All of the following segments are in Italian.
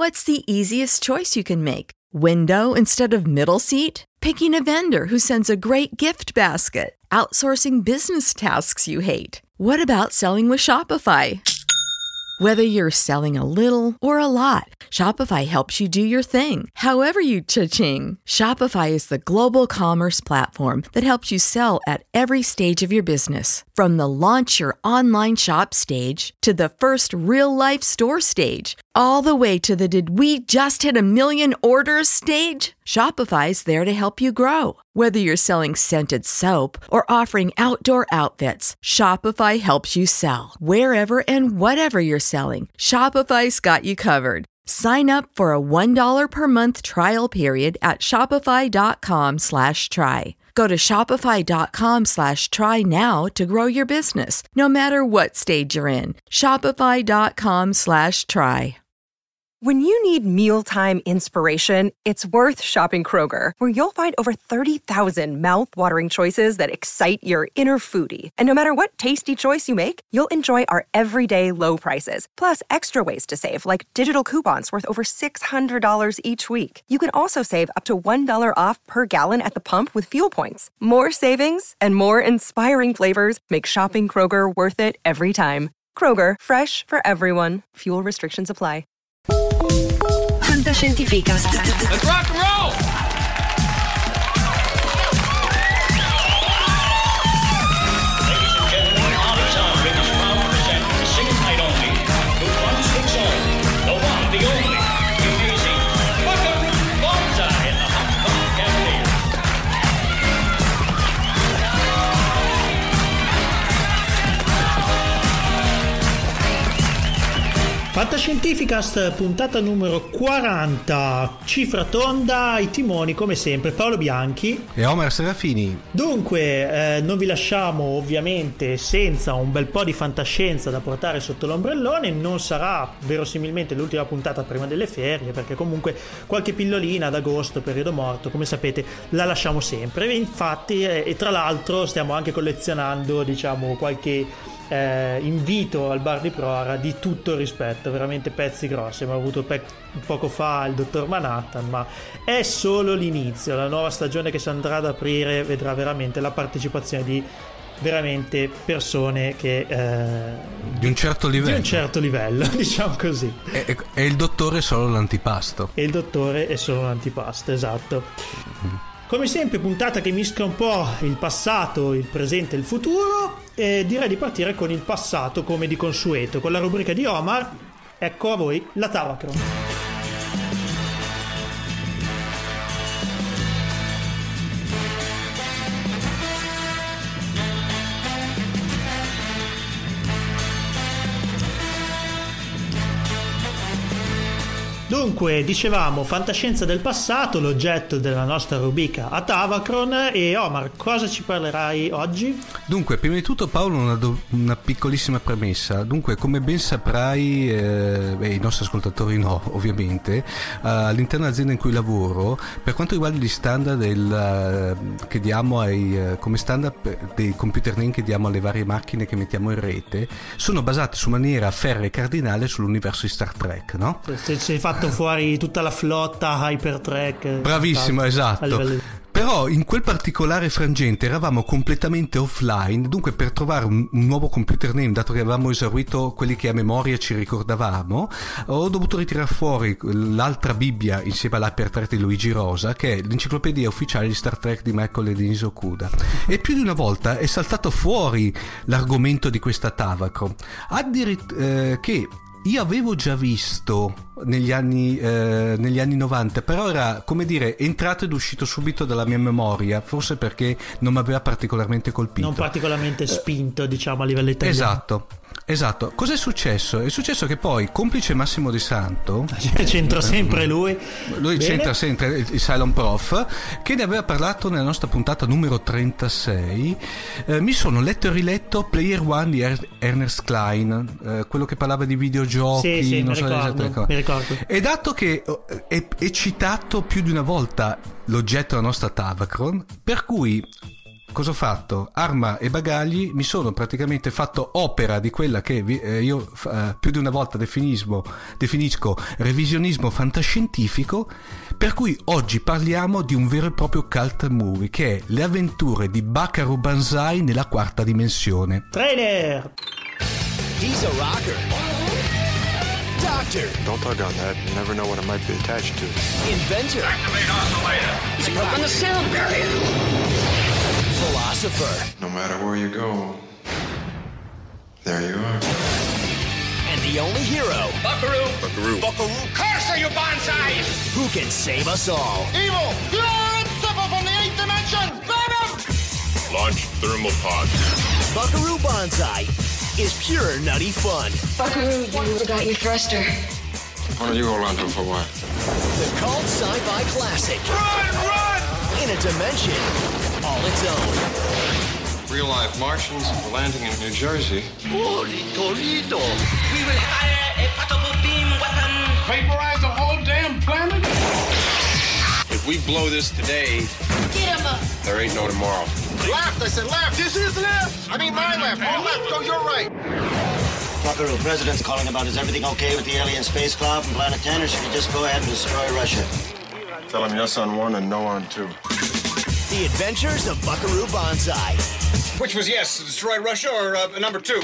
What's the easiest choice you can make? Window instead of middle seat? Picking a vendor who sends a great gift basket? Outsourcing business tasks you hate? What about selling with Shopify? Whether you're selling a little or a lot, Shopify helps you do your thing, however you cha-ching. Shopify is the global commerce platform that helps you sell at every stage of your business. From the launch your online shop stage to the first real-life store stage, all the way to the did we just hit a million orders stage. Shopify's there to help you grow. Whether you're selling scented soap or offering outdoor outfits, Shopify helps you sell. Wherever and whatever you're selling, Shopify's got you covered. Sign up for a $1 per month trial period at shopify.com/try. Go to shopify.com/try now to grow your business, no matter what stage you're in. Shopify.com/try. When you need mealtime inspiration, it's worth shopping Kroger, where you'll find over 30,000 mouth-watering choices that excite your inner foodie. And no matter what tasty choice you make, you'll enjoy our everyday low prices, plus extra ways to save, like digital coupons worth over $600 each week. You can also save up to $1 off per gallon at the pump with fuel points. More savings and more inspiring flavors make shopping Kroger worth it every time. Kroger, fresh for everyone. Fuel restrictions apply. Fantascientificast. Let's rock and roll! Ladies and gentlemen, Artist Outfit is proud to present the singing night only. The one switch on. The one, the only. The amazing Buckaroo Banzai in the Hot Dog Cafe. Fantascientificast, puntata numero 40, cifra tonda, ai timoni come sempre Paolo Bianchi e Omar Serafini. Dunque non vi lasciamo ovviamente senza un bel po' di fantascienza da portare sotto l'ombrellone. Non sarà verosimilmente l'ultima puntata prima delle ferie, perché comunque qualche pillolina ad agosto, periodo morto, come sapete, la lasciamo sempre. E infatti e tra l'altro stiamo anche collezionando, diciamo, qualche invito al bar di Prora di tutto il rispetto, veramente pezzi grossi. Abbiamo avuto poco fa il dottor Manhattan, ma è solo l'inizio. La nuova stagione che si andrà ad aprire vedrà veramente la partecipazione di veramente persone che di un certo livello, diciamo così. E il dottore è solo l'antipasto. Esatto. Come sempre, puntata che mischia un po' il passato, il presente e il futuro. E direi di partire con il passato, come di consueto, con la rubrica di Omar. Ecco a voi la Tavacron. Dunque, dicevamo, fantascienza del passato, l'oggetto della nostra rubrica a Tavacron. E Omar, cosa ci parlerai oggi? Dunque, prima di tutto, Paolo, una piccolissima premessa. Dunque, come ben saprai, i nostri ascoltatori no, ovviamente, all'interno dell'azienda in cui lavoro, per quanto riguarda gli standard che diamo come standard dei computer name che diamo alle varie macchine che mettiamo in rete, sono basati su maniera ferrea e cardinale sull'universo di Star Trek, no? Si è fatto fuori tutta la flotta Hypertrack. Bravissimo, esatto. Però in quel particolare frangente eravamo completamente offline, dunque per trovare un nuovo computer name, dato che avevamo esaurito quelli che a memoria ci ricordavamo, ho dovuto ritirare fuori l'altra Bibbia insieme all'Hypertrack di Luigi Rosa, che è l'enciclopedia ufficiale di Star Trek di Michael e Denise Okuda. E più di una volta è saltato fuori l'argomento di questa Tavacron, che io avevo già visto negli anni 90, però era, come dire, entrato ed uscito subito dalla mia memoria, forse perché non mi aveva particolarmente colpito, non particolarmente spinto, diciamo, a livello italiano. Esatto. Cos'è successo? È successo che poi, complice Massimo De Santo, c'entra sempre lui c'entra sempre il Cylon Prof, che ne aveva parlato nella nostra puntata numero 36, mi sono letto e riletto Player One di Ernest Cline, quello che parlava di videogiochi, sì, non mi ricordo. E dato che è citato più di una volta l'oggetto della nostra Tavacron, per cui cosa ho fatto? Arma e bagagli, mi sono praticamente fatto opera di quella che io più di una volta definisco revisionismo fantascientifico, per cui oggi parliamo di un vero e proprio cult movie, che è Le avventure di Buckaroo Banzai nella quarta dimensione. Trailer! He's a rocker. Doctor. Don't tug on that. You never know what it might be attached to. Inventor. Activate oscillator. He's broken the sound barrier. Philosopher. No matter where you go, there you are. And the only hero Buckaroo. Buckaroo. Buckaroo, Curse you, Banzai! who can save us all. Evil! Pure and simple from the 8th dimension! Venom! Launch thermal pod. Buckaroo Banzai is pure nutty fun. Buckaroo, you forgot your thruster. Why don't you hold on to him for a while? The cult sci-fi classic. Run! In a dimension all its own. Real life Martians landing in New Jersey. We will fire a portable beam weapon. Vaporize the whole damn planet? If we blow this today, Get him up! there ain't no tomorrow. Left, I said left. This is left. I mean my left. All left. Go your right. Buckaroo, President's calling about is everything okay with the alien space cloud from Planet 10, or should we just go ahead and destroy Russia? Tell him yes on one and no on two. The Adventures of Buckaroo Banzai. Which was yes, destroy Russia or number 2?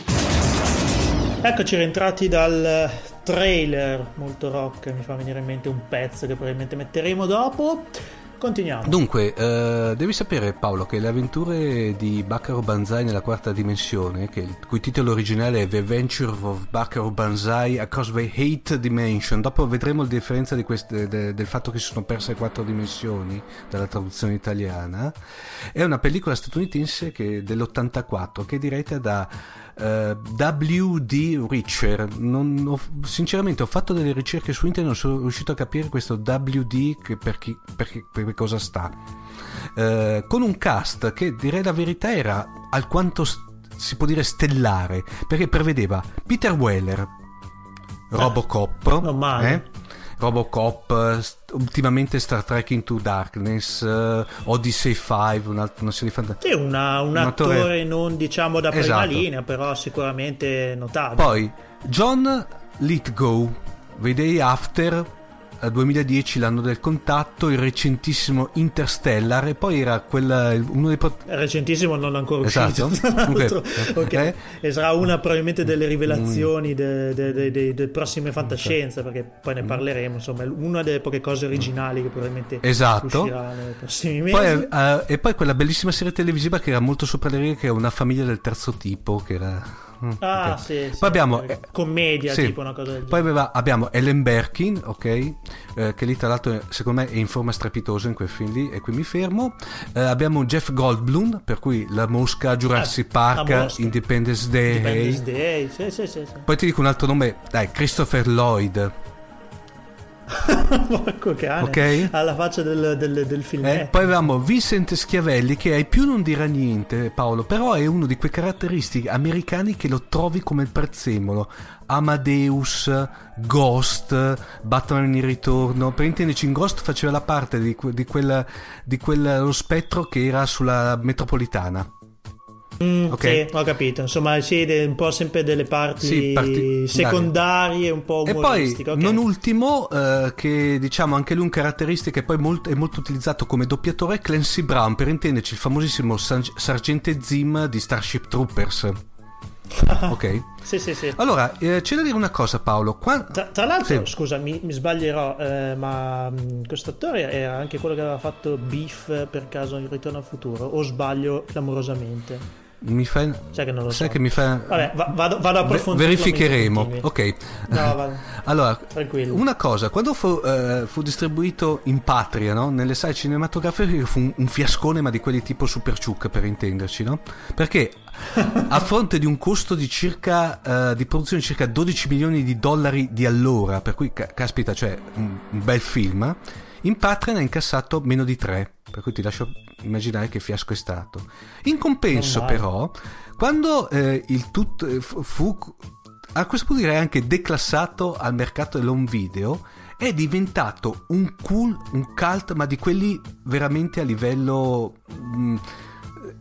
Eccoci rientrati dal trailer molto rock, mi fa venire in mente un pezzo che probabilmente metteremo dopo. Continuiamo. Dunque, devi sapere, Paolo, che le avventure di Buckaroo Banzai nella quarta dimensione, cui titolo originale è The Adventure of Buckaroo Banzai Across the Eighth Dimension, dopo vedremo la differenza di del fatto che si sono perse 4 dimensioni dalla traduzione italiana, è una pellicola statunitense dell'84 che è diretta da W.D. Richer. Sinceramente ho fatto delle ricerche su internet, non sono riuscito a capire questo W.D. per cosa sta, con un cast che, direi la verità, era alquanto si può dire stellare, perché prevedeva Peter Weller, Robocop, non male. Robocop, ultimamente Star Trek Into Darkness, Odyssey 5, una serie fantastica. Sì, un attore non diciamo da prima esatto. linea, però sicuramente notabile. Poi John Lithgow, The Day After, 2010, l'anno del contatto, il recentissimo Interstellar, e poi era uno dei recentissimo, non ancora esatto. uscito. Okay. E sarà una probabilmente delle rivelazioni delle prossime fantascienze, perché poi ne parleremo, insomma, è una delle poche cose originali che probabilmente uscirà nei prossimi mesi. E poi quella bellissima serie televisiva che era molto sopra le righe, che è Una famiglia del terzo tipo, che era okay. Sì, poi abbiamo commedia, sì. tipo una cosa del genere. Poi abbiamo Ellen Barkin, ok, che lì tra l'altro secondo me è in forma strepitosa in quel film lì, e qui mi fermo. Abbiamo Jeff Goldblum, per cui La Mosca, Jurassic Park, Independence Day. Sì. Poi ti dico un altro nome, dai, Christopher Lloyd. Porco cane, okay. Alla faccia del film. Poi avevamo Vincent Schiavelli, che ai più non dirà niente, Paolo, però è uno di quei caratteristici americani che lo trovi come il prezzemolo. Amadeus, Ghost, Batman in ritorno, per intenderci, in Ghost faceva la parte di lo spettro che era sulla metropolitana. Okay. Sì, ho capito, insomma, sì, un po' sempre delle parti secondarie, un po' umoristiche. E poi non ultimo, che diciamo anche lui un caratteristica, e poi è molto utilizzato come doppiatore, Clancy Brown, per intenderci il famosissimo Sergente Zim di Starship Troopers. Ok. Sì. Allora, c'è da dire una cosa, Paolo. Tra l'altro, sì. Scusa, mi sbaglierò, ma questo attore era anche quello che aveva fatto Beef per caso in Ritorno al futuro, o sbaglio clamorosamente? Sai che non lo so. Che mi fa. Vabbè, vado a approfondire. Verificheremo. Ok. No, vado. Allora, tranquillo. Una cosa, quando fu distribuito in patria, no? Nelle sale cinematografiche, fu un fiascone, ma di quelli tipo Super Ciuc, per intenderci, no? Perché a fronte di un costo di di produzione di circa 12 milioni di dollari di allora, per cui caspita, cioè un bel film, in patria ne ha incassato meno di 3, per cui ti lascio immaginare che fiasco è stato. In compenso, però, quando il tutto fu a questo punto direi anche declassato al mercato dell'home video, è diventato un cult, ma di quelli veramente a livello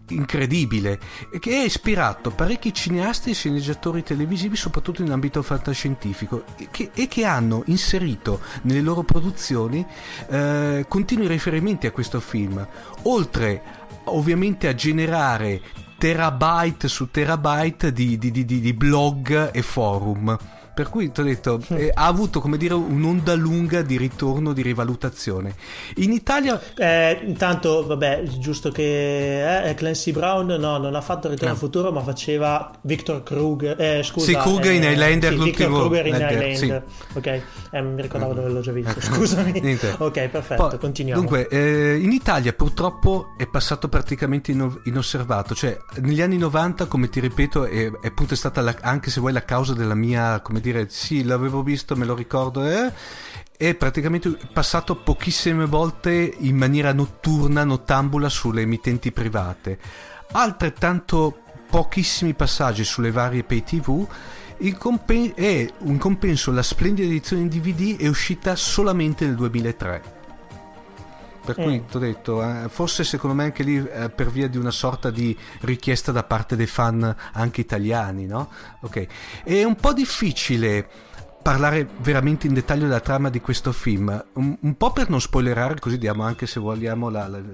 incredibile, che ha ispirato parecchi cineasti e sceneggiatori televisivi, soprattutto in ambito fantascientifico, e che hanno inserito nelle loro produzioni continui riferimenti a questo film, oltre ovviamente a generare terabyte su terabyte di blog e forum. Per cui ti ho detto, ha avuto, come dire, un'onda lunga di ritorno, di rivalutazione. In Italia intanto, vabbè, giusto che Clancy Brown non ha fatto Ritorno al futuro, ma faceva Victor Kruger, scusa, sì, Kruger in Highlander, sì, Victor Kruger in Highlander, sì. Ok, mi ricordavo dove l'ho già visto, scusami. Niente. Ok, perfetto. Poi, continuiamo. Dunque, in Italia purtroppo è passato praticamente inosservato, cioè negli anni 90, come ti ripeto, è appunto stata anche se vuoi la causa della mia, come dire, sì, l'avevo visto, me lo ricordo, è praticamente passato pochissime volte in maniera notturna, nottambula, sulle emittenti private, altrettanto pochissimi passaggi sulle varie pay tv. In compenso la splendida edizione in DVD è uscita solamente nel 2003. Per cui ti ho detto, forse secondo me anche lì per via di una sorta di richiesta da parte dei fan anche italiani, no? Ok. È un po' difficile parlare veramente in dettaglio della trama di questo film, un po' per non spoilerare, così diamo anche, se vogliamo,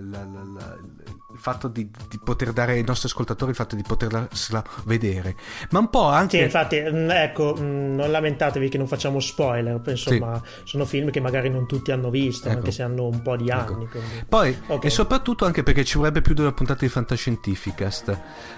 il fatto di poter dare ai nostri ascoltatori il fatto di potersela vedere, ma un po' anche... Sì, infatti, ecco, non lamentatevi che non facciamo spoiler, insomma, sì. Sono film che magari non tutti hanno visto, ecco, anche se hanno un po' di anni. Quindi. Poi, okay. E soprattutto anche perché ci vorrebbe più di una puntata di Fantascientificast.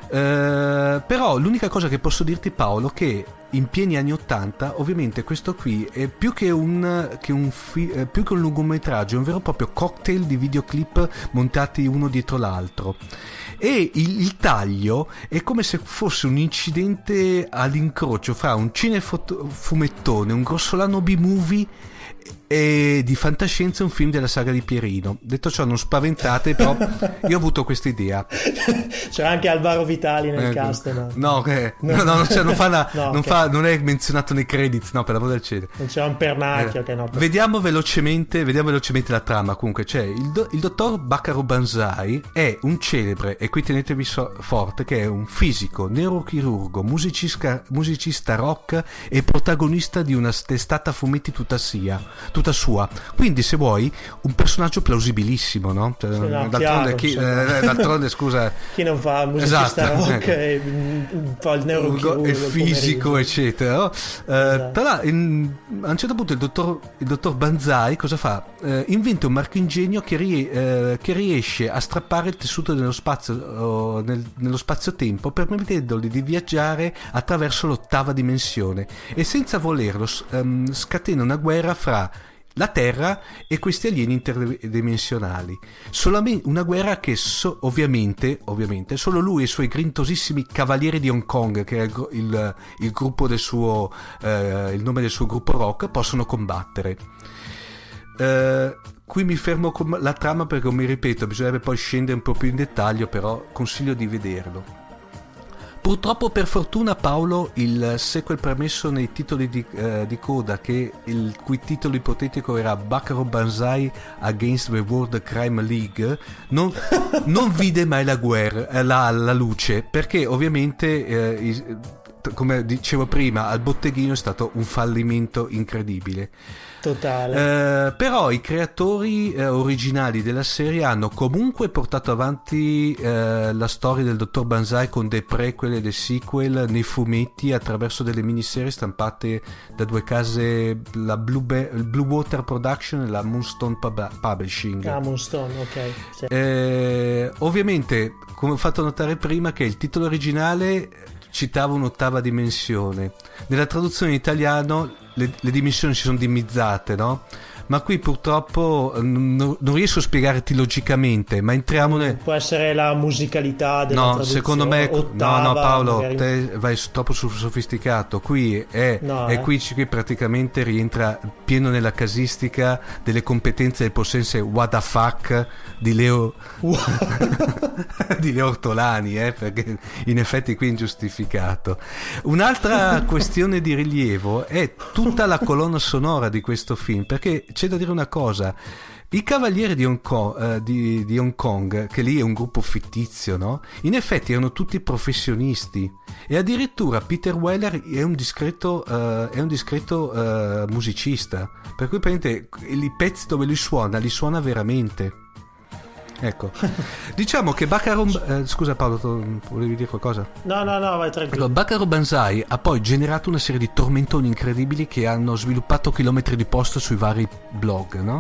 Però l'unica cosa che posso dirti, Paolo, che in pieni anni 80, ovviamente questo qui è più che un lungometraggio, è un vero e proprio cocktail di videoclip montati uno dietro l'altro, e il taglio è come se fosse un incidente all'incrocio fra un cinefumettone, un grossolano B-movie e di fantascienza, un film della saga di Pierino. Detto ciò, non spaventate, però io ho avuto questa idea. C'è anche Alvaro Vitali nel cast, no? Non è menzionato nei credits, no, per l'amor del cielo. Non c'è un pernacchio che no. Vediamo velocemente la trama. Comunque c'è il dottor Bacaro Banzai, è un celebre, e qui tenetevi forte, che è un fisico, neurochirurgo, musicista rock e protagonista di una testata fumetti tutta sua, quindi se vuoi un personaggio plausibilissimo, no? Cioè, no, d'altronde scusa, chi non fa musicista rock e fa il neurochirurgo, il fisico, eccetera, no? Esatto. Tra l'altro, a un certo punto il dottor Banzai cosa fa? Inventa un marchingegno che riesce a strappare il tessuto nello spazio-tempo, permettendogli di viaggiare attraverso l'8ª dimensione, e senza volerlo scatena una guerra fra la Terra e questi alieni interdimensionali. Solamente una guerra che ovviamente solo lui e i suoi grintosissimi cavalieri di Hong Kong, che è il gruppo del suo il nome del suo gruppo rock, possono combattere. Qui mi fermo con la trama perché, mi ripeto, bisognerebbe poi scendere un po' più in dettaglio, però consiglio di vederlo. Purtroppo, per fortuna, Paolo, il sequel premesso nei titoli di coda, il cui titolo ipotetico era Bacaro Banzai Against the World Crime League, non vide mai la luce, perché ovviamente, come dicevo prima, al botteghino è stato un fallimento incredibile. Totale. Però i creatori originali della serie hanno comunque portato avanti la storia del dottor Banzai con dei prequel e dei sequel nei fumetti, attraverso delle miniserie stampate da due case, la Blue Water Production e la Moonstone Publishing. Moonstone, ok. Sì. Ovviamente, come ho fatto notare prima, che il titolo originale citava un'8ª dimensione. Nella traduzione in italiano le dimensioni si sono dimizzate, no? Ma qui purtroppo non riesco a spiegarti logicamente, ma entriamo può essere la musicalità della traduzione. Secondo me ottava, no Paolo, magari... te vai troppo sofisticato. Qui qui praticamente rientra pieno nella casistica delle competenze del possente what the fuck di Leo di Leo Ortolani, perché in effetti qui è ingiustificato. Un'altra questione di rilievo è tutta la colonna sonora di questo film, perché c'è da dire una cosa. I Cavalieri di Hong Kong, che lì è un gruppo fittizio, no? In effetti erano tutti professionisti, e addirittura Peter Weller è un discreto musicista, per cui praticamente i pezzi dove lui suona li suona veramente. Ecco, diciamo che Baccarat scusa Paolo, volevi dire qualcosa? No, vai tranquillo. Baccarat Banzai ha poi generato una serie di tormentoni incredibili che hanno sviluppato chilometri di post sui vari blog, no?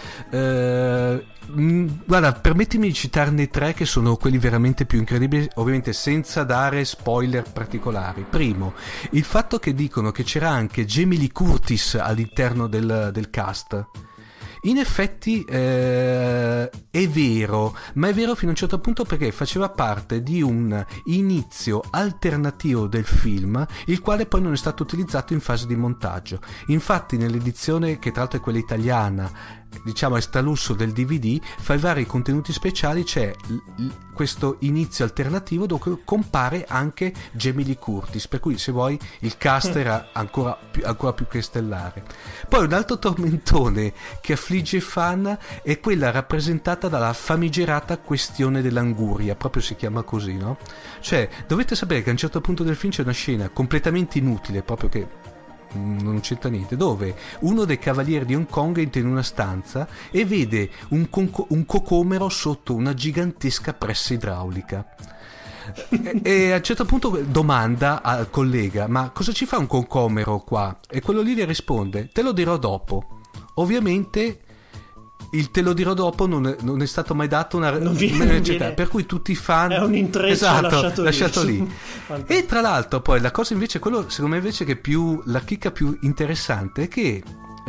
Guarda, permettimi di citarne 3 che sono quelli veramente più incredibili, ovviamente senza dare spoiler particolari. Primo, il fatto che dicono che c'era anche Jamie Lee Curtis all'interno del cast. In effetti è vero, ma è vero fino a un certo punto, perché faceva parte di un inizio alternativo del film, il quale poi non è stato utilizzato in fase di montaggio. Infatti nell'edizione, che tra l'altro è quella italiana, diciamo extralusso del DVD, fra i vari contenuti speciali c'è questo inizio alternativo dove compare anche Jamie Lee Curtis, per cui se vuoi il cast era ancora più che stellare. Poi un altro tormentone che affligge i fan è quella rappresentata dalla famigerata questione dell'anguria, proprio si chiama così, no? Cioè, dovete sapere che a un certo punto del film c'è una scena completamente inutile, proprio che non c'entra niente, dove uno dei Cavalieri di Hong Kong entra in una stanza e vede un cocomero sotto una gigantesca pressa idraulica e a un certo punto domanda al collega: ma cosa ci fa un cocomero qua? E quello lì le risponde: te lo dirò dopo. Ovviamente il te lo dirò dopo non è stato mai dato per cui tutti i fan, è un intreccio lasciato lì. E tra l'altro poi la cosa invece, quello secondo me invece che più la chicca più interessante è che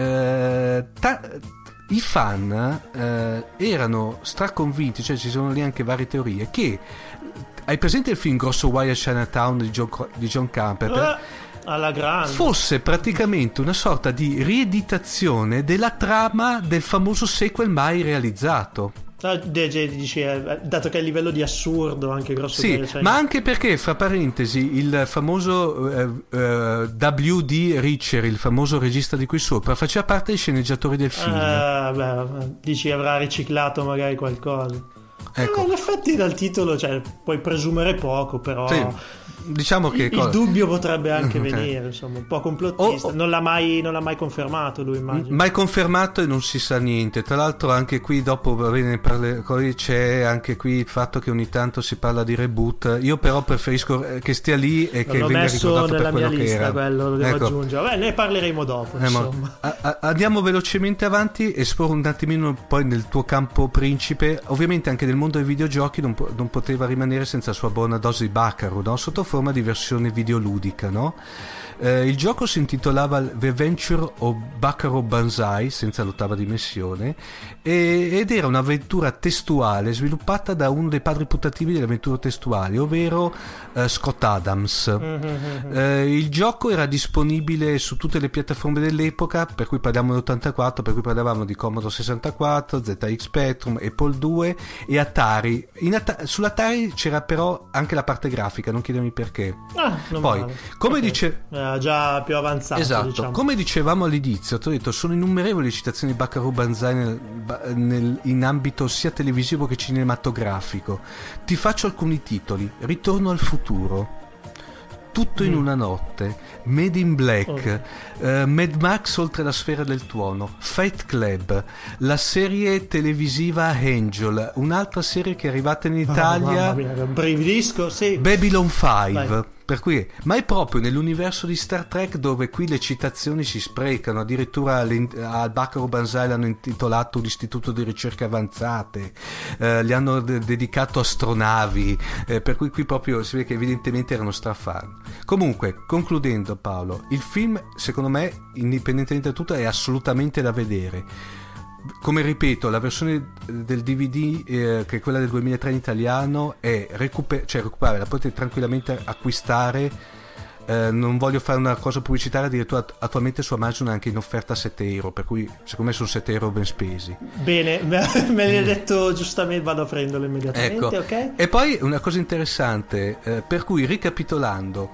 i fan erano straconvinti, cioè ci sono lì anche varie teorie, che hai presente il film Grosso Guai a Chinatown di John Carpenter? Alla grande. Fosse praticamente una sorta di rieditazione della trama del famoso sequel mai realizzato. Dici, dato che è a livello di assurdo anche grosso. Sì, ma anche perché, fra parentesi, il famoso W.D. Richer, il famoso regista di qui sopra, faceva parte dei sceneggiatori del film. Dici avrà riciclato magari qualcosa. Ecco. In effetti dal titolo, cioè, puoi presumere poco, però sì, diciamo che il dubbio potrebbe anche venire, insomma, un po' complottista. Non l'ha mai confermato lui, immagino. Mai confermato, e non si sa niente. Tra l'altro anche qui dopo c'è anche qui il fatto che ogni tanto si parla di reboot. Io però preferisco che stia lì e che venga ricordato per quello che era. Quello lo devo aggiungere. Vabbè, ne parleremo dopo, insomma. Andiamo velocemente avanti, esploro un attimino poi nel tuo campo principe. Ovviamente anche nel mondo dei videogiochi non poteva rimanere senza la sua buona dose di Baccarat, no? Sotto forma di versione videoludica, no? Il gioco si intitolava The Adventure of Baccarat Banzai, senza l'ottava dimensione, ed era un'avventura testuale sviluppata da uno dei padri putativi delle avventure testuali, ovvero Scott Adams. Il gioco era disponibile su tutte le piattaforme dell'epoca, per cui parliamo dell'84, per cui parlavamo di Commodore 64, ZX Spectrum, Apple II e Atari. Sull'Atari c'era però anche la parte grafica, non chiedermi perché. Poi, come dice... già più avanzato, esatto, diciamo. Come dicevamo all'inizio, ti ho detto, sono innumerevoli citazioni di Baccarat Banzai in ambito sia televisivo che cinematografico. Ti faccio alcuni titoli: Ritorno al futuro, Tutto in una notte, Made in Black, Mad Max oltre la sfera del tuono, Fight Club, la serie televisiva Angel, un'altra serie che è arrivata in Italia, brividisco, sì, Babylon 5. Vai. Per cui, ma è proprio nell'universo di Star Trek dove qui le citazioni si sprecano. Addirittura al Baccarat Banzai l'hanno intitolato l'Istituto di Ricerche Avanzate, gli hanno dedicato astronavi, per cui qui proprio si vede che evidentemente erano strafan. Comunque, concludendo, Paolo, il film secondo me, indipendentemente da tutto, è assolutamente da vedere. Come ripeto, la versione del DVD che è quella del 2003 in italiano è recuperare, la potete tranquillamente acquistare. Non voglio fare una cosa pubblicitaria, addirittura attualmente su Amazon è anche in offerta a €7, per cui secondo me sono €7 ben spesi. Bene, me l'hai detto giustamente, vado a prenderlo immediatamente. Ecco. Ok. E poi una cosa interessante, per cui ricapitolando,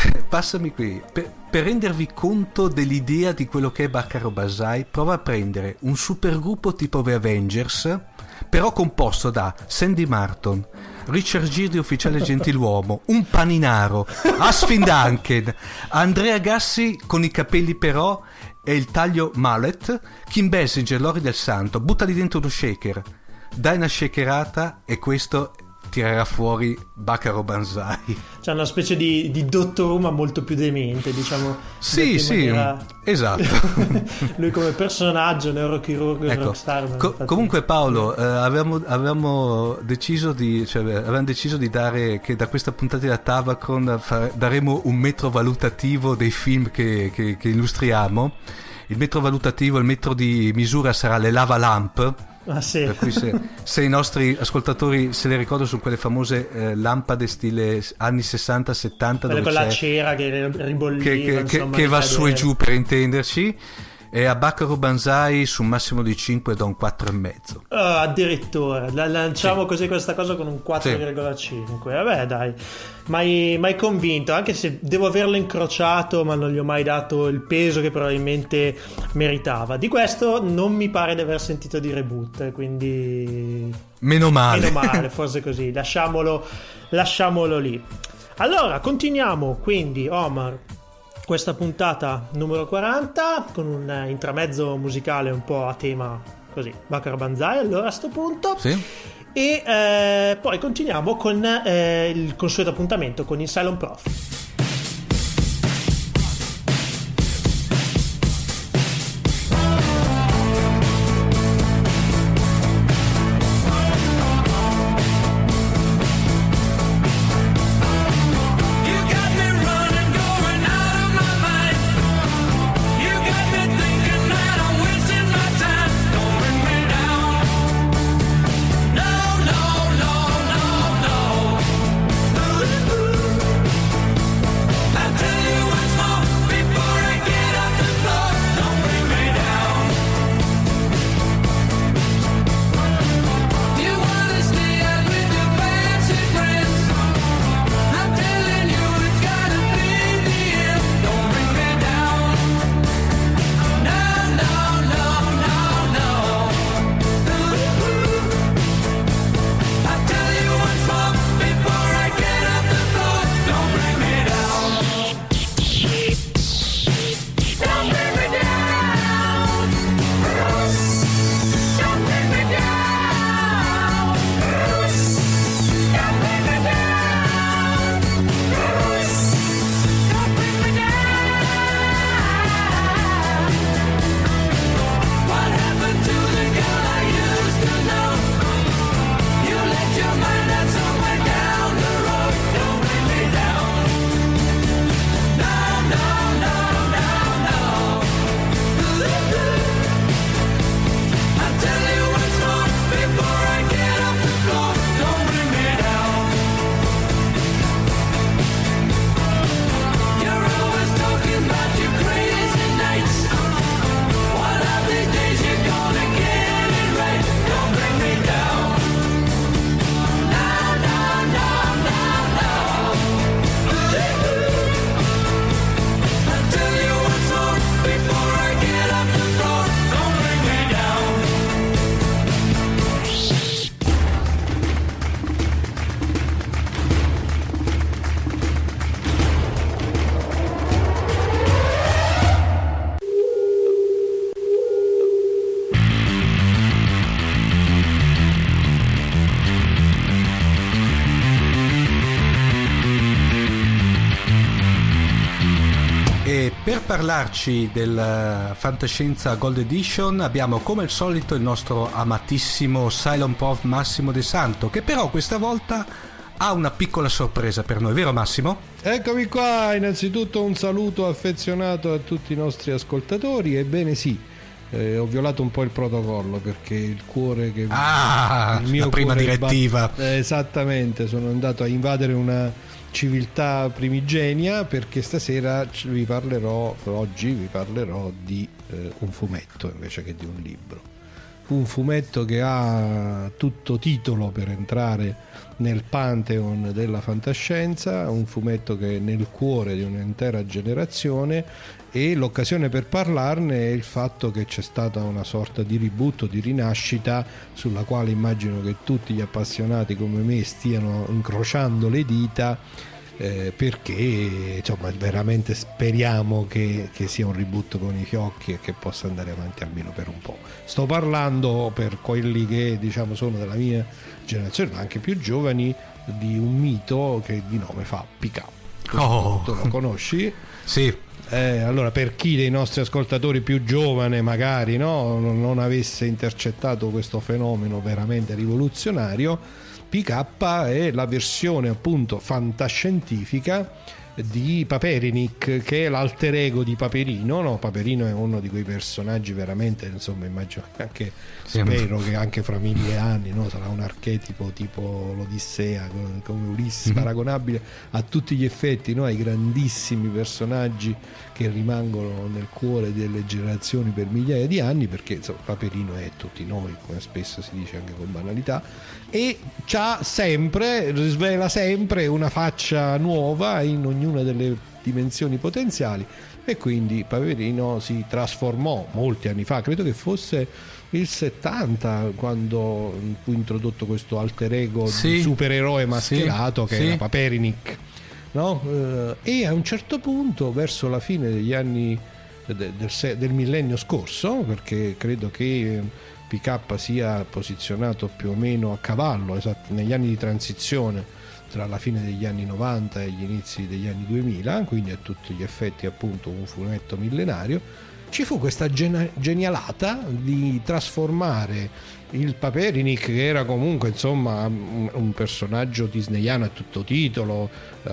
passami qui, per rendervi conto dell'idea di quello che è Baccaro Banzai, prova a prendere un supergruppo tipo The Avengers, però composto da Sandy Martin, Richard Gere di Ufficiale Gentiluomo, un Paninaro, Asfin Duncan, Andrea Gassi con i capelli però e il taglio mullet, Kim Basinger, Lori del Santo, buttali dentro uno shaker, dai una shakerata e questo tirerà fuori Baccaro Banzai. C'è una specie di Dottor Who ma molto più demente, diciamo. Sì, esatto. Lui come personaggio, neurochirurgo, ecco, rockstar. Comunque Paolo, avevamo deciso di dare, che da questa puntata da Tavacon daremo un metro valutativo dei film che illustriamo. Il metro valutativo, il metro di misura sarà le Lava Lamp. Ah, sì. Per cui se i nostri ascoltatori se le ricordano, su quelle famose lampade stile anni 60-70 dove con la cera che ribolliva, che va su e giù, per intenderci. E a Baccaro Banzai su un massimo di 5 da un 4,5. Addirittura lanciamo così questa cosa con un 4,5. Vabbè, dai, mai convinto, anche se devo averlo incrociato, ma non gli ho mai dato il peso che probabilmente meritava. Di questo non mi pare di aver sentito di reboot, quindi meno male, forse così, lasciamolo lì. Allora continuiamo quindi, Omar, questa puntata numero 40 con un intramezzo musicale un po' a tema così Baccaro Banzai, allora a sto punto sì. E poi continuiamo con il consueto appuntamento con il Cylon Prof. Per parlarci del Fantascienza Gold Edition abbiamo come al solito il nostro amatissimo Cylon Prof Massimo De Santo, che però questa volta ha una piccola sorpresa per noi, vero Massimo? Eccomi qua, innanzitutto un saluto affezionato a tutti i nostri ascoltatori. Ebbene sì, ho violato un po' il protocollo perché il cuore che... il mio la prima direttiva. Esattamente, sono andato a invadere una civiltà primigenia perché stasera oggi vi parlerò di un fumetto invece che di un libro. fu un fumetto che ha tutto titolo per entrare nel pantheon della fantascienza, un fumetto che è nel cuore di un'intera generazione, e l'occasione per parlarne è il fatto che c'è stata una sorta di reboot, di rinascita, sulla quale immagino che tutti gli appassionati come me stiano incrociando le dita, perché insomma veramente speriamo che sia un reboot con i fiocchi e che possa andare avanti almeno per un po'. Sto parlando, per quelli che diciamo sono della mia generazione ma anche più giovani, di un mito che di nome fa Picap. Tu lo conosci? Sì. Allora, per chi dei nostri ascoltatori più giovane magari non avesse intercettato questo fenomeno veramente rivoluzionario, PK è la versione appunto fantascientifica di Paperinik, che è l'alter ego di Paperino, no? Paperino è uno di quei personaggi veramente, insomma, immagino che anche, spero che anche fra 1000 anni, no? Sarà un archetipo tipo l'Odissea, come Ulisse, paragonabile a tutti gli effetti, no? Ai grandissimi personaggi che rimangono nel cuore delle generazioni per migliaia di anni, perché insomma, Paperino è tutti noi, come spesso si dice anche con banalità, e svela sempre una faccia nuova in ognuna delle dimensioni potenziali, e quindi Paperino si trasformò molti anni fa, credo che fosse il 70, quando fu introdotto questo alter ego di supereroe mascherato che era Paperinik, no? E a un certo punto, verso la fine degli anni del millennio scorso, perché credo che PK sia posizionato più o meno a cavallo, esatto, negli anni di transizione tra la fine degli anni 90 e gli inizi degli anni 2000, quindi a tutti gli effetti appunto un fumetto millenario, ci fu questa genialata di trasformare il Paperinik, che era comunque insomma un personaggio disneyano a tutto titolo,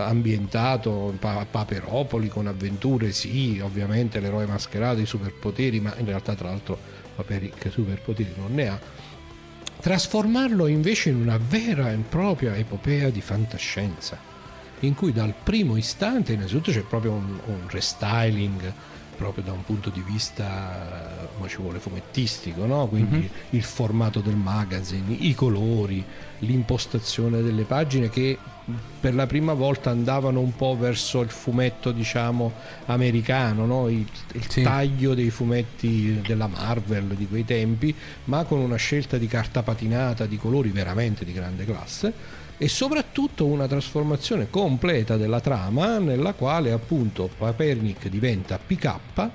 ambientato a Paperopoli, con avventure, sì, ovviamente l'eroe mascherato, i superpoteri, ma in realtà tra l'altro Paperinik superpoteri non ne ha, trasformarlo invece in una vera e propria epopea di fantascienza, in cui dal primo istante innanzitutto c'è proprio un restyling proprio da un punto di vista, ma ci vuole, fumettistico, no? Quindi il formato del magazine, i colori, l'impostazione delle pagine, che per la prima volta andavano un po' verso il fumetto, diciamo, americano, no? Il taglio dei fumetti della Marvel di quei tempi, ma con una scelta di carta patinata, di colori veramente di grande classe, e soprattutto una trasformazione completa della trama, nella quale appunto Paperinik diventa PK,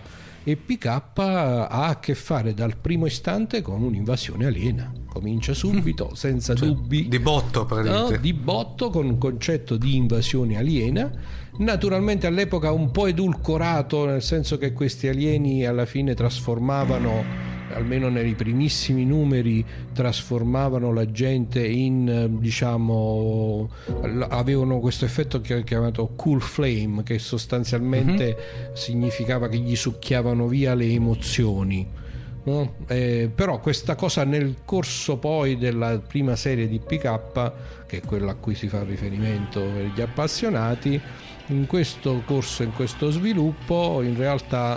e PK ha a che fare dal primo istante con un'invasione aliena. Comincia subito, senza dubbi, di botto praticamente. No, di botto, con un concetto di invasione aliena, naturalmente all'epoca un po' edulcorato, nel senso che questi alieni alla fine trasformavano, almeno nei primissimi numeri, trasformavano la gente in, diciamo, avevano questo effetto che ho chiamato cool flame, che sostanzialmente significava che gli succhiavano via le emozioni, no? Però questa cosa nel corso poi della prima serie di PK, che è quella a cui si fa riferimento per gli appassionati, in questo corso, in questo sviluppo, in realtà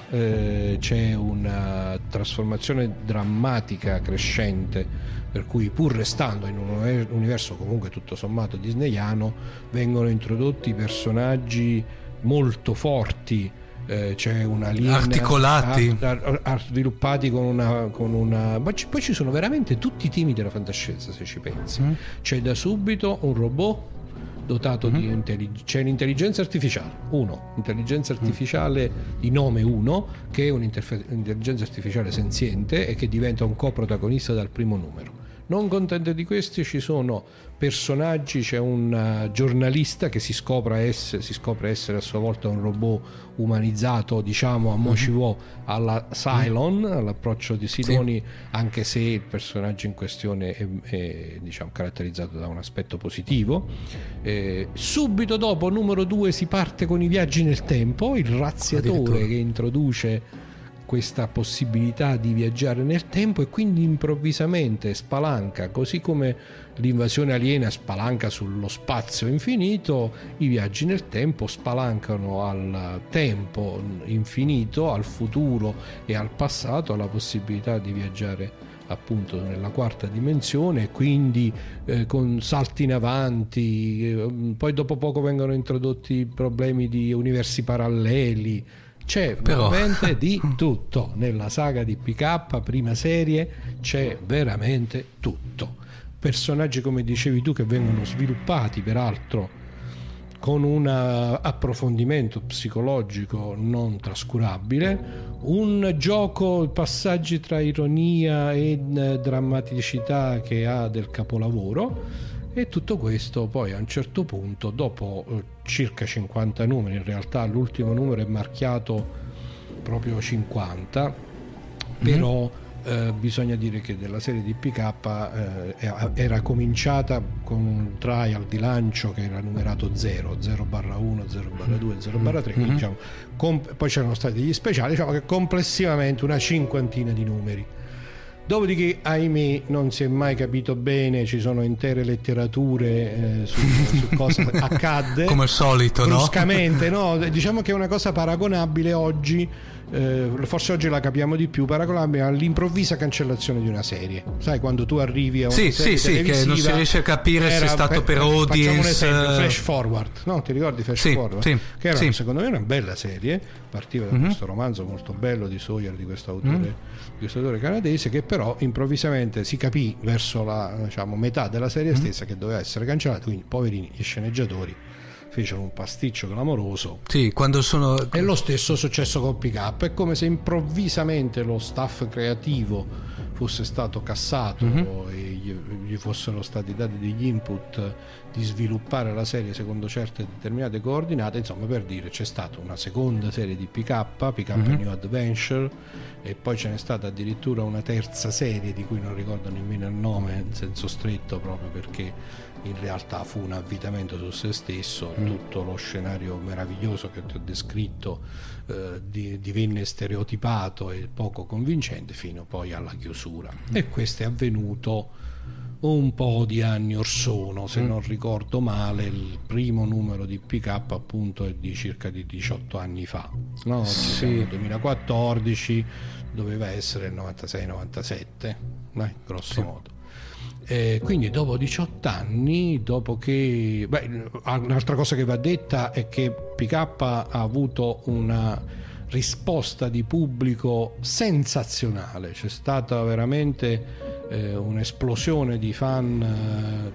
c'è una trasformazione drammatica crescente, per cui pur restando in un universo comunque tutto sommato disneyano, vengono introdotti personaggi molto forti, c'è una linea articolati, sviluppati con una ma poi ci sono veramente tutti i temi della fantascienza, se ci pensi. C'è da subito un robot dotato di c'è un'intelligenza artificiale, intelligenza artificiale di nome 1, che è un'intelligenza artificiale senziente e che diventa un coprotagonista dal primo numero. Non contento di questi, ci sono personaggi, c'è un giornalista che si scopre essere a sua volta un robot umanizzato, diciamo a Mochivo, alla Cylon, all'approccio di Sidoni, anche se il personaggio in questione è diciamo caratterizzato da un aspetto positivo. Subito dopo, numero 2, si parte con i viaggi nel tempo, il razziatore che introduce questa possibilità di viaggiare nel tempo, e quindi improvvisamente spalanca, così come l'invasione aliena spalanca sullo spazio infinito, i viaggi nel tempo spalancano al tempo infinito, al futuro e al passato, la possibilità di viaggiare appunto nella quarta dimensione, quindi con salti in avanti. Poi dopo poco vengono introdotti problemi di universi paralleli. C'è veramente di tutto nella saga di PK, prima serie, c'è veramente tutto. Personaggi, come dicevi tu, che vengono sviluppati peraltro con un approfondimento psicologico non trascurabile, un gioco, passaggi tra ironia e drammaticità che ha del capolavoro. E tutto questo poi a un certo punto, dopo circa 50 numeri, in realtà l'ultimo numero è marchiato proprio 50, però bisogna dire che della serie di PK era cominciata con un trial di lancio che era numerato 0/1, 0/2, 0/3, quindi diciamo, poi c'erano stati degli speciali, diciamo che complessivamente una cinquantina di numeri. Dopodiché, ahimè, non si è mai capito bene, ci sono intere letterature su cosa accadde. Come al solito, bruscamente, no? Diciamo che è una cosa paragonabile oggi, forse oggi la capiamo di più, paragonabile all'improvvisa cancellazione di una serie. Sai, quando tu arrivi a una serie televisiva, che non si riesce a capire se è stato per audience. Facciamo un esempio, Flash Forward, no? Ti ricordi Flash Forward? Sì, che era secondo me una bella serie, partiva da questo romanzo molto bello di Sawyer, di questo autore canadese, che però improvvisamente si capì verso la, diciamo, metà della serie stessa che doveva essere cancellata, quindi poverini gli sceneggiatori fecero un pasticcio clamoroso. Sì, quando sono... E lo stesso è successo con PK. È come se improvvisamente lo staff creativo fosse stato cassato e gli fossero stati dati degli input di sviluppare la serie secondo certe determinate coordinate. Insomma, per dire, c'è stata una seconda serie di PK New Adventure, e poi ce n'è stata addirittura una terza serie di cui non ricordo nemmeno il nome in senso stretto, proprio perché in realtà fu un avvitamento su se stesso. Tutto lo scenario meraviglioso che ti ho descritto divenne stereotipato e poco convincente fino poi alla chiusura, e questo è avvenuto un po' di anni or sono, se non ricordo male. Il primo numero di PK appunto è di circa di 18 anni fa, no? Siamo nel 2014, doveva essere il 96-97, grosso modo. Quindi dopo 18 anni, dopo che un'altra cosa che va detta è che PK ha avuto una risposta di pubblico sensazionale, c'è stata veramente un'esplosione di fan,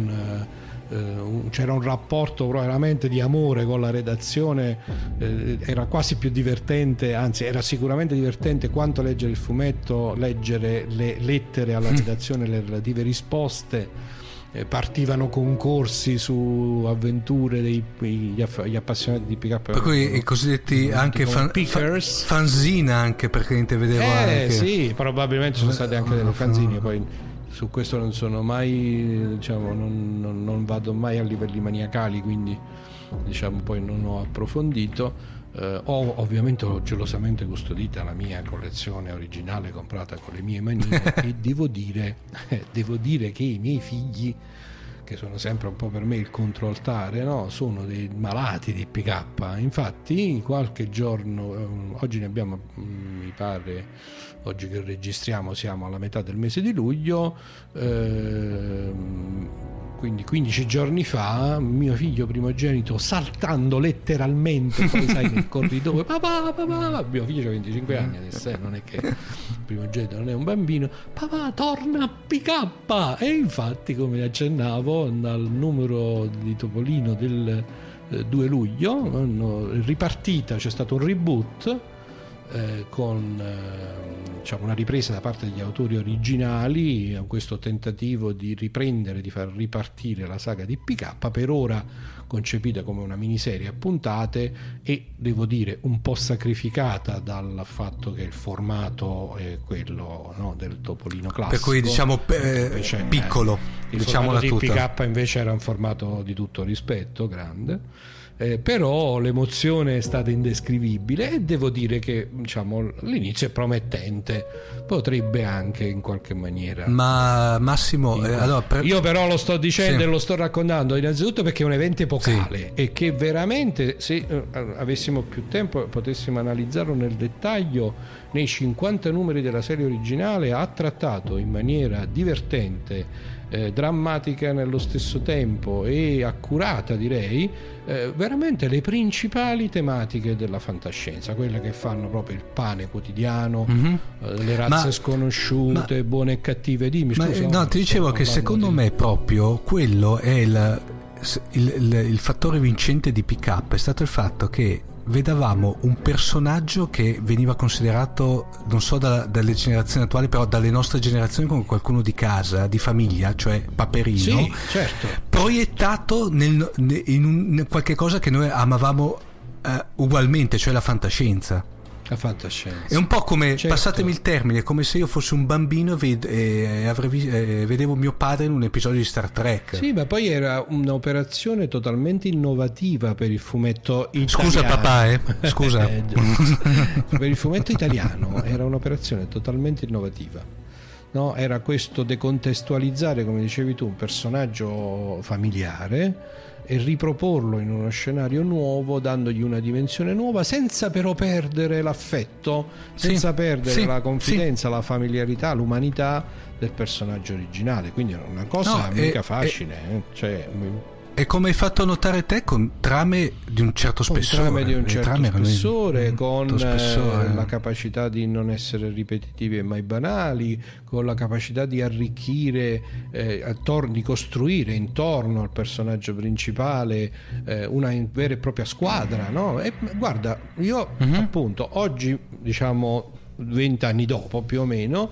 c'era un rapporto veramente di amore con la redazione, era quasi più divertente, anzi era sicuramente divertente quanto leggere il fumetto, leggere le lettere alla redazione, le relative risposte. Partivano concorsi su avventure gli appassionati di PK, per cui i cosiddetti anche fanzine, anche perché te vedevo anche. Sì, probabilmente sono state anche delle fanzine. Poi su questo non sono mai, diciamo, non vado mai a livelli maniacali, quindi diciamo poi non ho approfondito. Ho ovviamente gelosamente custodita la mia collezione originale comprata con le mie manine e devo dire che i miei figli, che sono sempre un po' per me il controaltare, no? Sono dei malati di PK. Infatti qualche giorno, oggi ne abbiamo, mi pare, oggi che registriamo siamo alla metà del mese di luglio, quindi 15 giorni fa, mio figlio primogenito, saltando letteralmente, poi sai, nel corridoio, papà, mio figlio ha 25 anni adesso, non è che il primogenito non è un bambino, papà torna a PK. E infatti, come accennavo, dal numero di Topolino del 2 luglio ripartita, c'è stato un reboot con diciamo una ripresa da parte degli autori originali, a questo tentativo di riprendere, di far ripartire la saga di PK, per ora concepita come una miniserie a puntate e devo dire un po' sacrificata dal fatto che il formato è quello, no, del Topolino classico, per cui diciamo piccolo, il diciamola formato di tutta. PK invece era un formato di tutto rispetto, grande. però l'emozione è stata indescrivibile e devo dire che l'inizio è promettente, potrebbe anche in qualche maniera. Ma Massimo, io però lo sto dicendo sì. e lo sto raccontando innanzitutto perché è un evento epocale, sì. E che veramente, se avessimo più tempo, potessimo analizzarlo nel dettaglio. Nei 50 numeri della serie originale ha trattato in maniera divertente, drammatica nello stesso tempo e accurata, direi, veramente le principali tematiche della fantascienza, quelle che fanno proprio il pane quotidiano, le razze sconosciute, buone e cattive. Dimmi, scusa. No, ti dicevo che secondo me proprio quello è il fattore vincente di Pick Up, è stato il fatto che vedavamo un personaggio che veniva considerato, non so dalle generazioni attuali, però dalle nostre generazioni, come qualcuno di casa, di famiglia, cioè Paperino, sì, certo, proiettato in qualche cosa che noi amavamo ugualmente, cioè la fantascienza. La fantascienza è un po' come, certo. Passatemi il termine, come se io fossi un bambino vedevo mio padre in un episodio di Star Trek. Sì, ma poi era un'operazione totalmente innovativa per il fumetto italiano. Scusa papà, scusa. Per il fumetto italiano era un'operazione totalmente innovativa, no? Era questo decontestualizzare, come dicevi tu, un personaggio familiare e riproporlo in uno scenario nuovo, dandogli una dimensione nuova, senza però perdere l'affetto, senza perdere la confidenza, la familiarità, l'umanità del personaggio originale. Quindi è una cosa mica facile, E come hai fatto notare te, con trame di un certo spessore, con la capacità di non essere ripetitivi e mai banali, con la capacità di arricchire, di costruire intorno al personaggio principale una vera e propria squadra, no? E guarda, io appunto oggi, 20 anni dopo più o meno,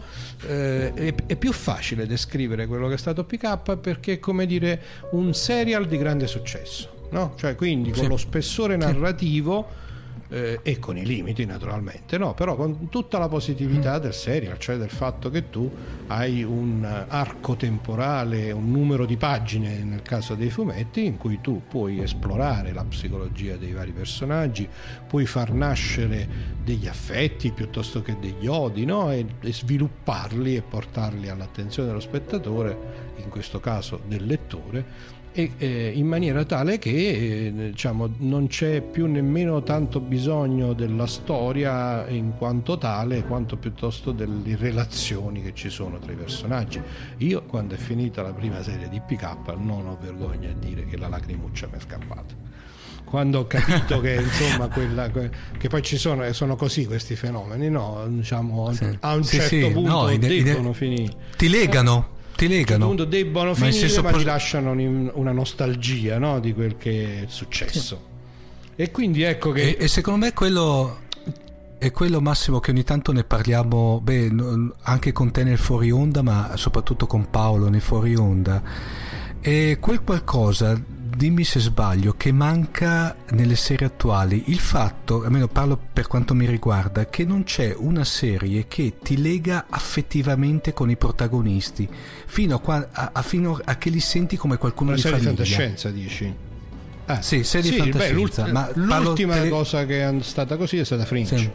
è più facile descrivere quello che è stato Pick Up, perché è come dire un serial di grande successo, no? Cioè, quindi con lo spessore narrativo e con i limiti naturalmente, no? Però con tutta la positività del serial, cioè del fatto che tu hai un arco temporale, un numero di pagine nel caso dei fumetti, in cui tu puoi esplorare la psicologia dei vari personaggi, puoi far nascere degli affetti piuttosto che degli odi, no? E svilupparli e portarli all'attenzione dello spettatore, in questo caso del lettore, e in maniera tale che non c'è più nemmeno tanto bisogno della storia in quanto tale, quanto piuttosto delle relazioni che ci sono tra i personaggi. Io, quando è finita la prima serie di Pick Up, non ho vergogna a dire che la lacrimuccia mi è scappata quando ho capito che insomma che poi ci sono così questi fenomeni, no? A un certo punto debbono finire, ti legano. A un certo punto debbono finire, ma ti lasciano una nostalgia, no? Di quel che è successo. E quindi ecco che e secondo me quello è quello, Massimo, che ogni tanto ne parliamo, anche con te nel fuori onda, ma soprattutto con Paolo nel fuori onda. E quel qualcosa, dimmi se sbaglio, che manca nelle serie attuali, il fatto, almeno parlo per quanto mi riguarda, che non c'è una serie che ti lega affettivamente con i protagonisti fino a che li senti come qualcuno di famiglia. Una serie di fantascienza, dici? Sì, serie di fantascienza. Ma l'ultima cosa che è stata così è stata Fringe. Sì.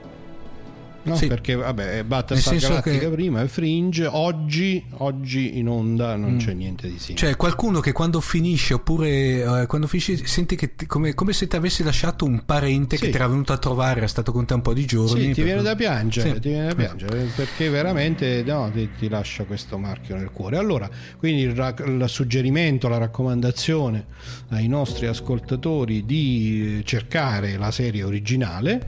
No, sì, perché Battlestar Galactica prima e Fringe oggi in onda non c'è niente di simile. Cioè qualcuno che quando finisce, oppure quando finisce, senti che come se ti avessi lasciato un parente che ti era venuto a trovare, è stato con te un po' di giorni. Sì, ti viene da piangere, perché veramente ti lascia questo marchio nel cuore. Allora, quindi il suggerimento, la raccomandazione ai nostri ascoltatori di cercare la serie originale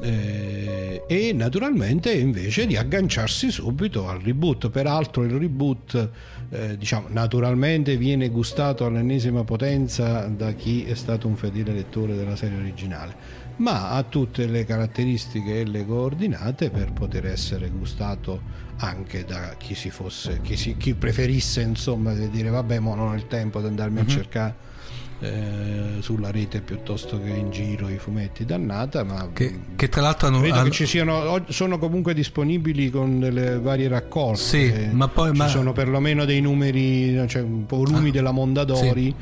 e naturalmente invece di agganciarsi subito al reboot. Peraltro il reboot naturalmente viene gustato all'ennesima potenza da chi è stato un fedele lettore della serie originale, ma ha tutte le caratteristiche e le coordinate per poter essere gustato anche da chi preferisse, insomma, di dire vabbè, mo non ho il tempo di andarmi a cercare sulla rete piuttosto che in giro i fumetti, dannata, ma che tra l'altro che ci sono comunque disponibili con delle varie raccolte, ma poi ci sono perlomeno dei numeri, cioè volumi della Mondadori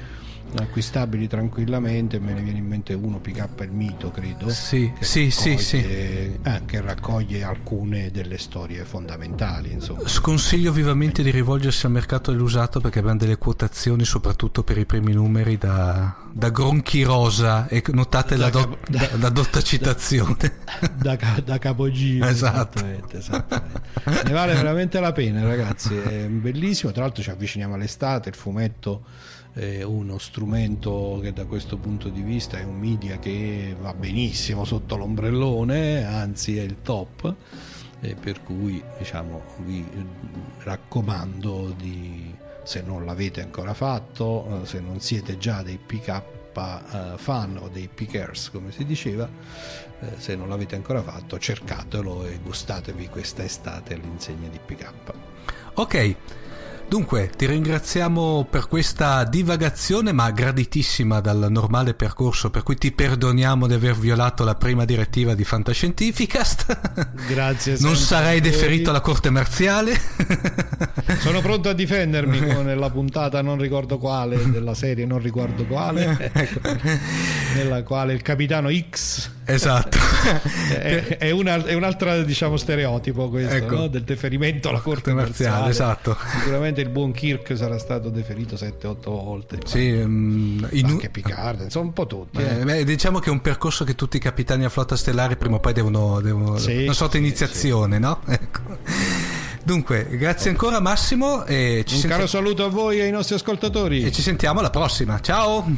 acquistabili tranquillamente. Me ne viene in mente uno, PK il mito, credo, sì, che raccoglie alcune delle storie fondamentali, insomma. Sconsiglio vivamente di rivolgersi al mercato dell'usato, perché abbiamo delle quotazioni soprattutto per i primi numeri da gronchi rosa, e notate la dotta citazione da capogiro. Esatto. Esattamente. Ne vale veramente la pena, ragazzi, è bellissimo. Tra l'altro ci avviciniamo all'estate, il fumetto è uno strumento che da questo punto di vista è un media che va benissimo sotto l'ombrellone, anzi è il top, per cui diciamo vi raccomando di, se non l'avete ancora fatto, se non siete già dei PK fan o dei pickers come si diceva, se non l'avete ancora fatto, cercatelo e gustatevi questa estate all'insegna di PK. Ok, dunque ti ringraziamo per questa divagazione, ma graditissima dal normale percorso, per cui ti perdoniamo di aver violato la prima direttiva di Fantascientificast. Grazie. Non sarei deferito alla corte marziale. Sono pronto a difendermi nella puntata non ricordo quale della serie, non ricordo quale, nella quale il capitano X, esatto, è un'altra, diciamo, stereotipo questo, ecco, no? Del deferimento alla corte marziale. Esatto. Sicuramente il buon Kirk sarà stato deferito 7-8 volte, sì, anche Picard, insomma un po' tutti. Diciamo che è un percorso che tutti i capitani a flotta stellare prima o poi devono sì, una sorta di iniziazione, sì. No? Ecco. Dunque, grazie ancora Massimo, e un caro saluto a voi e ai nostri ascoltatori, e ci sentiamo alla prossima. Ciao.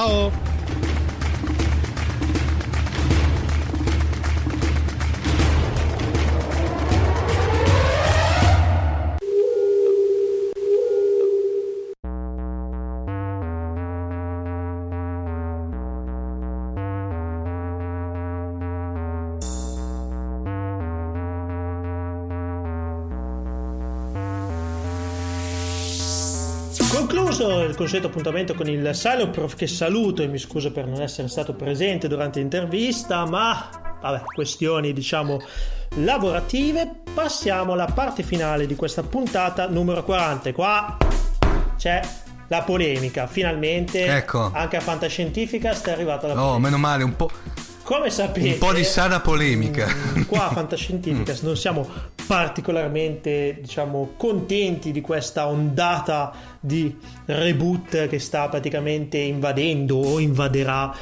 Concluso il consueto appuntamento con il Siloprof, che saluto e mi scuso per non essere stato presente durante l'intervista, ma vabbè, questioni diciamo lavorative. Passiamo alla parte finale di questa puntata numero 40. Qua c'è la polemica, finalmente, ecco. Anche a Fantascientificast è arrivata la polemica. Meno male, un po'. Come sapete, un po' di sana polemica. Qua a Fantascientificast non siamo particolarmente, diciamo, contenti di questa ondata di reboot che sta praticamente invadendo o invaderà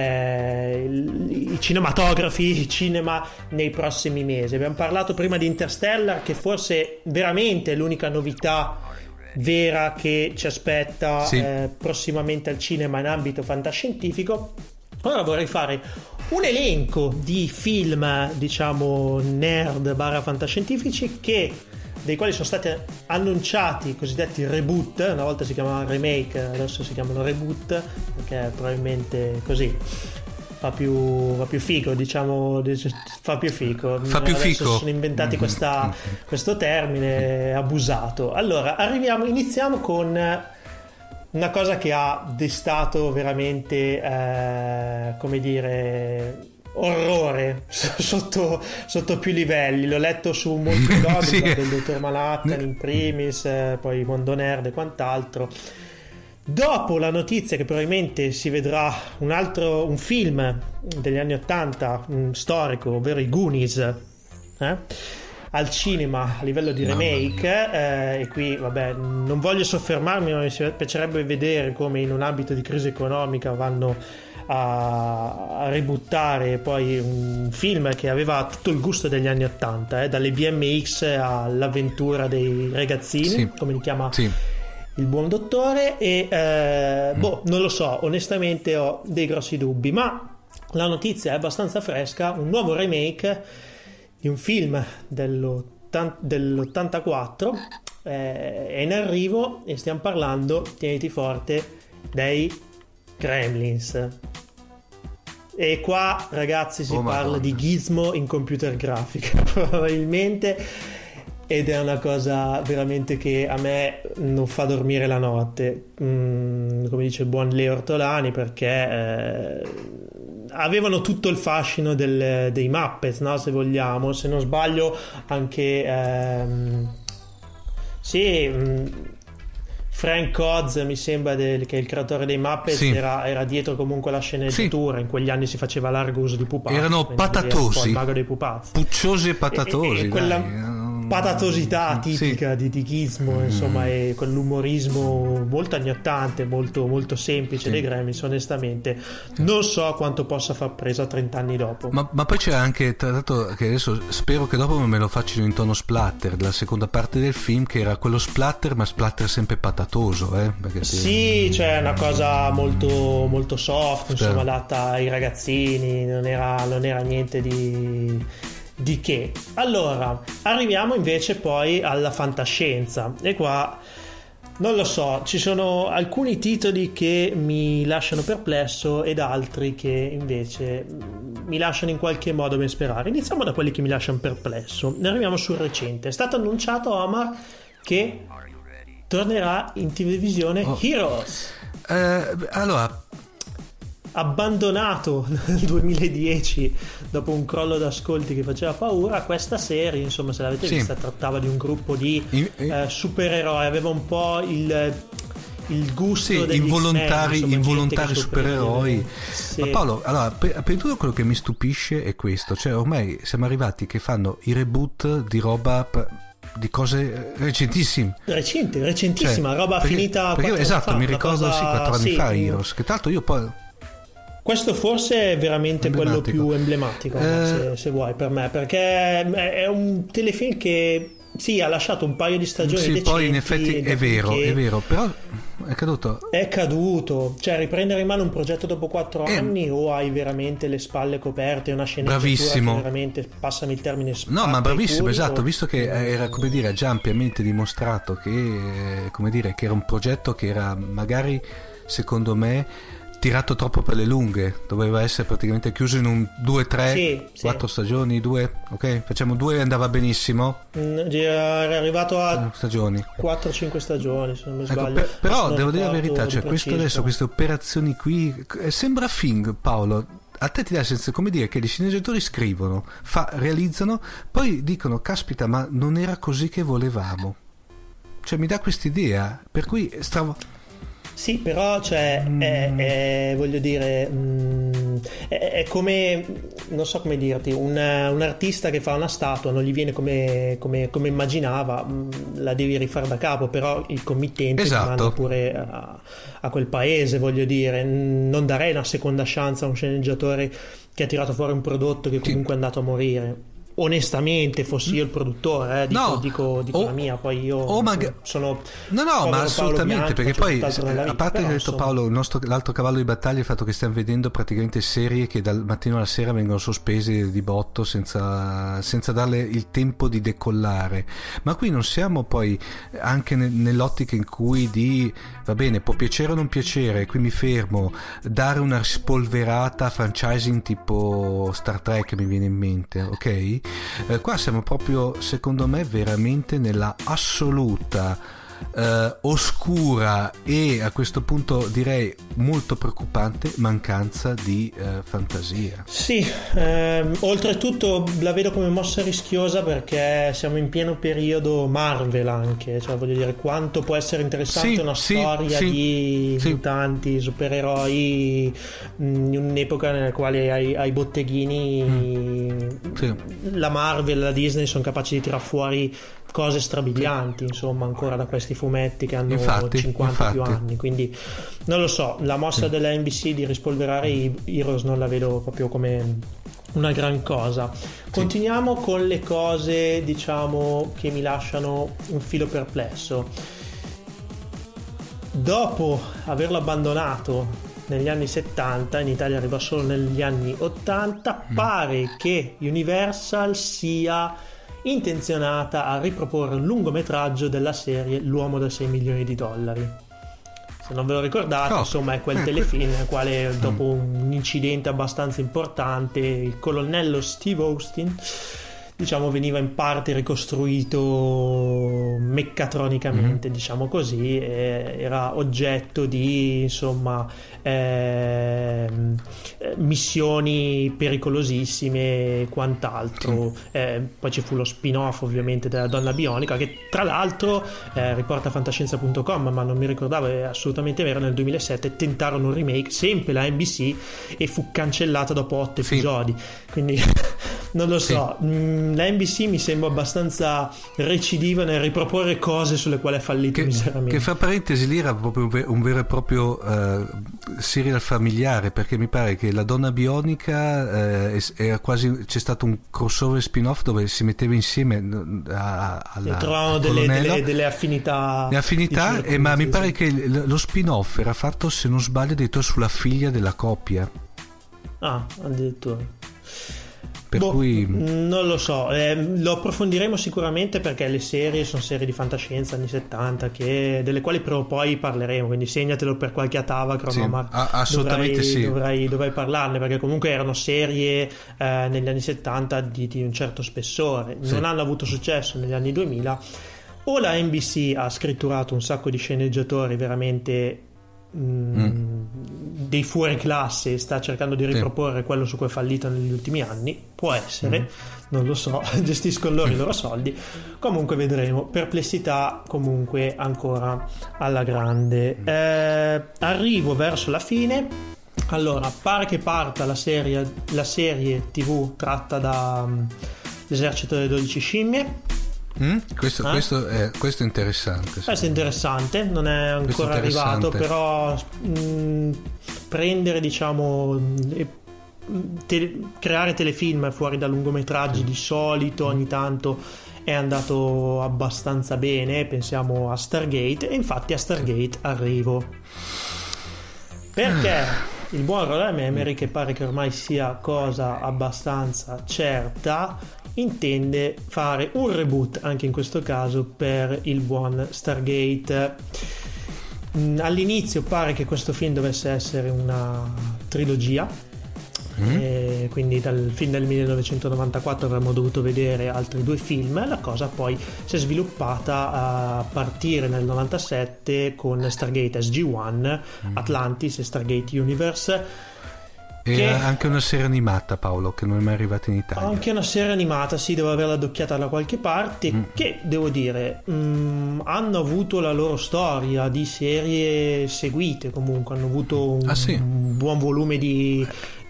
i cinematografi, il cinema nei prossimi mesi. Abbiamo parlato prima di Interstellar, che forse veramente è l'unica novità vera che ci aspetta, sì, prossimamente al cinema in ambito fantascientifico. Ora vorrei fare un elenco di film, diciamo, nerd / fantascientifici, dei quali sono stati annunciati i cosiddetti reboot. Una volta si chiamava remake, adesso si chiamano reboot, perché probabilmente così fa più figo, diciamo, fa più figo. Adesso sono inventati questo termine abusato. Allora, iniziamo con una cosa che ha destato veramente, come dire, orrore sotto più livelli. L'ho letto su molti blog, sì, del Dottor Manhattan in primis, poi Mondo Nerd e quant'altro. Dopo la notizia che probabilmente si vedrà un film degli anni 80, storico, ovvero i Goonies, al cinema a livello di remake, e qui vabbè non voglio soffermarmi, ma mi piacerebbe vedere come in un ambito di crisi economica vanno a ributtare poi un film che aveva tutto il gusto degli anni 80, dalle BMX all'avventura dei ragazzini, sì, come li chiama, sì, il buon dottore, e non lo so, onestamente ho dei grossi dubbi, ma la notizia è abbastanza fresca. Un nuovo remake di un film dell'84 è in arrivo, e stiamo parlando, tieniti forte, dei Gremlins. E qua, ragazzi, si parla di Gizmo in computer grafica probabilmente, ed è una cosa veramente che a me non fa dormire la notte, come dice il buon Leo Ortolani, perché avevano tutto il fascino dei Muppets, no? Se vogliamo, se non sbaglio anche Frank Oz, mi sembra, che è il creatore dei Muppets, era dietro comunque la sceneggiatura. In quegli anni si faceva largo uso di pupazzi. Erano patatosi, il mago dei pupazzi, pucciosi e patatosi, e quella patatosità tipica di Gizmo, insomma, e quell'umorismo molto anni 80, molto, molto semplice dei Gremlins. Onestamente non so quanto possa far presa 30 anni dopo. Ma poi c'era anche, tra l'altro, che adesso spero che dopo me lo facciano in tono splatter, della seconda parte del film, che era quello splatter, ma splatter sempre patatoso, perché c'è una cosa molto, molto soft, insomma, adatta ai ragazzini, non era niente di che. Allora arriviamo invece poi alla fantascienza, e qua non lo so, ci sono alcuni titoli che mi lasciano perplesso ed altri che invece mi lasciano in qualche modo ben sperare. Iniziamo da quelli che mi lasciano perplesso. Ne arriviamo sul recente. È stato annunciato, Omar, che tornerà in televisione Heroes. Allora, abbandonato nel 2010 dopo un crollo d'ascolti che faceva paura, questa serie, insomma, se l'avete vista, trattava di un gruppo di supereroi, aveva un po' il gusto degli involontari supereroi. Ma Paolo, allora, per tutto quello che mi stupisce è questo, cioè ormai siamo arrivati che fanno i reboot di roba di cose recentissima, roba finita perché esatto, mi ricordo 4 anni fa Heroes, che tanto io poi questo forse è veramente quello più emblematico, se vuoi, per me, perché è un telefilm che ha lasciato un paio di stagioni decenti. Poi in effetti è vero, però è caduto, cioè riprendere in mano un progetto dopo 4 anni, o hai veramente le spalle coperte, una sceneggiatura che veramente, passami il termine, no, ma bravissimo, esatto, visto che era, come dire, già ampiamente dimostrato che, come dire, che era un progetto che era magari, secondo me, tirato troppo per le lunghe, doveva essere praticamente chiuso in un 2, 3, 4 stagioni, 2, ok, facciamo 2 e andava benissimo. Era arrivato a stagioni, 4-5 stagioni, se non mi sbaglio. Però devo dire la verità, cioè questo adesso, queste operazioni qui sembra Thing, Paolo. A te ti dà senso, come dire, che gli sceneggiatori scrivono, realizzano, poi dicono caspita, ma non era così che volevamo, cioè mi dà quest'idea, per cui sì, però cioè voglio dire, è come, non so come dirti, un artista che fa una statua, non gli viene come immaginava, la devi rifare da capo, però il committente ti manda pure a quel paese, voglio dire. Non darei una seconda chance a un sceneggiatore che ha tirato fuori un prodotto che comunque è andato a morire. Onestamente, fossi io il produttore, dico la mia, poi io sono ma assolutamente, perché poi, a parte che ha detto Paolo, l'altro cavallo di battaglia è il fatto che stiamo vedendo praticamente serie che dal mattino alla sera vengono sospese di botto senza darle il tempo di decollare. Ma qui non siamo poi anche nell'ottica in cui va bene, può piacere o non piacere, qui mi fermo, dare una spolverata franchising tipo Star Trek mi viene in mente, ok? Qua siamo proprio, secondo me, veramente nella assoluta oscura e, a questo punto direi molto preoccupante, mancanza di fantasia. Sì, oltretutto la vedo come mossa rischiosa, perché siamo in pieno periodo Marvel anche, cioè voglio dire, quanto può essere interessante una storia di mutanti, supereroi in un'epoca nella quale ai botteghini la Marvel e la Disney sono capaci di tirar fuori cose strabilianti, insomma, ancora da questi fumetti che hanno 50 più anni. Quindi non lo so, la mossa della NBC di rispolverare i Heroes non la vedo proprio come una gran cosa. Continuiamo con le cose, diciamo, che mi lasciano un filo perplesso. Dopo averlo abbandonato negli anni 70, in Italia arriva solo negli anni 80, pare che Universal sia intenzionata a riproporre un lungometraggio della serie L'uomo da $6 milioni. Se non ve lo ricordate, insomma, è quel telefilm nel quale, dopo un incidente abbastanza importante, il colonnello Steve Austin diciamo veniva in parte ricostruito meccatronicamente, diciamo così, era oggetto di insomma missioni pericolosissime e quant'altro. Poi ci fu lo spin-off ovviamente della Donna Bionica, che tra l'altro riporta fantascienza.com, ma non mi ricordavo, è assolutamente vero, nel 2007 tentarono un remake, sempre la NBC, e fu cancellata dopo 8 episodi, quindi non lo so. La NBC mi sembra abbastanza recidiva nel riproporre cose sulle quali ha fallito miseramente. Che fra parentesi lì era proprio un vero e proprio serial familiare, perché mi pare che la Donna Bionica era quasi, c'è stato un crossover spin-off dove si metteva insieme alla trovavano delle affinità, ma mi pare che lo spin-off era fatto, se non sbaglio, addirittura sulla figlia della coppia. Addirittura. Per cui non lo so, lo approfondiremo sicuramente, perché le serie sono serie di fantascienza anni 70 delle quali però poi parleremo, quindi segnatelo per qualche Atava, assolutamente dovrei parlarne, perché comunque erano serie negli anni 70 di un certo spessore, non hanno avuto successo negli anni 2000. O la NBC ha scritturato un sacco di sceneggiatori veramente dei fuori classe, sta cercando di riproporre quello su cui è fallito negli ultimi anni, può essere, non lo so, gestiscono loro i loro soldi, comunque vedremo. Perplessità comunque ancora alla grande. Arrivo verso la fine. Allora, pare che parta la serie TV tratta da l'esercito delle 12 scimmie. Questo è interessante. Questo è interessante, non è ancora arrivato, però prendere, diciamo, creare telefilm fuori da lungometraggi di solito ogni tanto è andato abbastanza bene. Pensiamo a Stargate, e infatti a Stargate arrivo perché il buon Roland Emmerich, che pare che ormai sia cosa abbastanza certa, intende fare un reboot anche in questo caso per il buon Stargate. All'inizio pare che questo film dovesse essere una trilogia, quindi dal film del 1994 avremmo dovuto vedere altri 2 film. La cosa poi si è sviluppata a partire nel 97 con Stargate SG-1, Atlantis e Stargate Universe. E anche una serie animata, Paolo, che non è mai arrivata in Italia. Anche una serie animata, sì, devo averla adocchiata da qualche parte, che devo dire hanno avuto la loro storia di serie seguite, comunque hanno avuto un buon volume di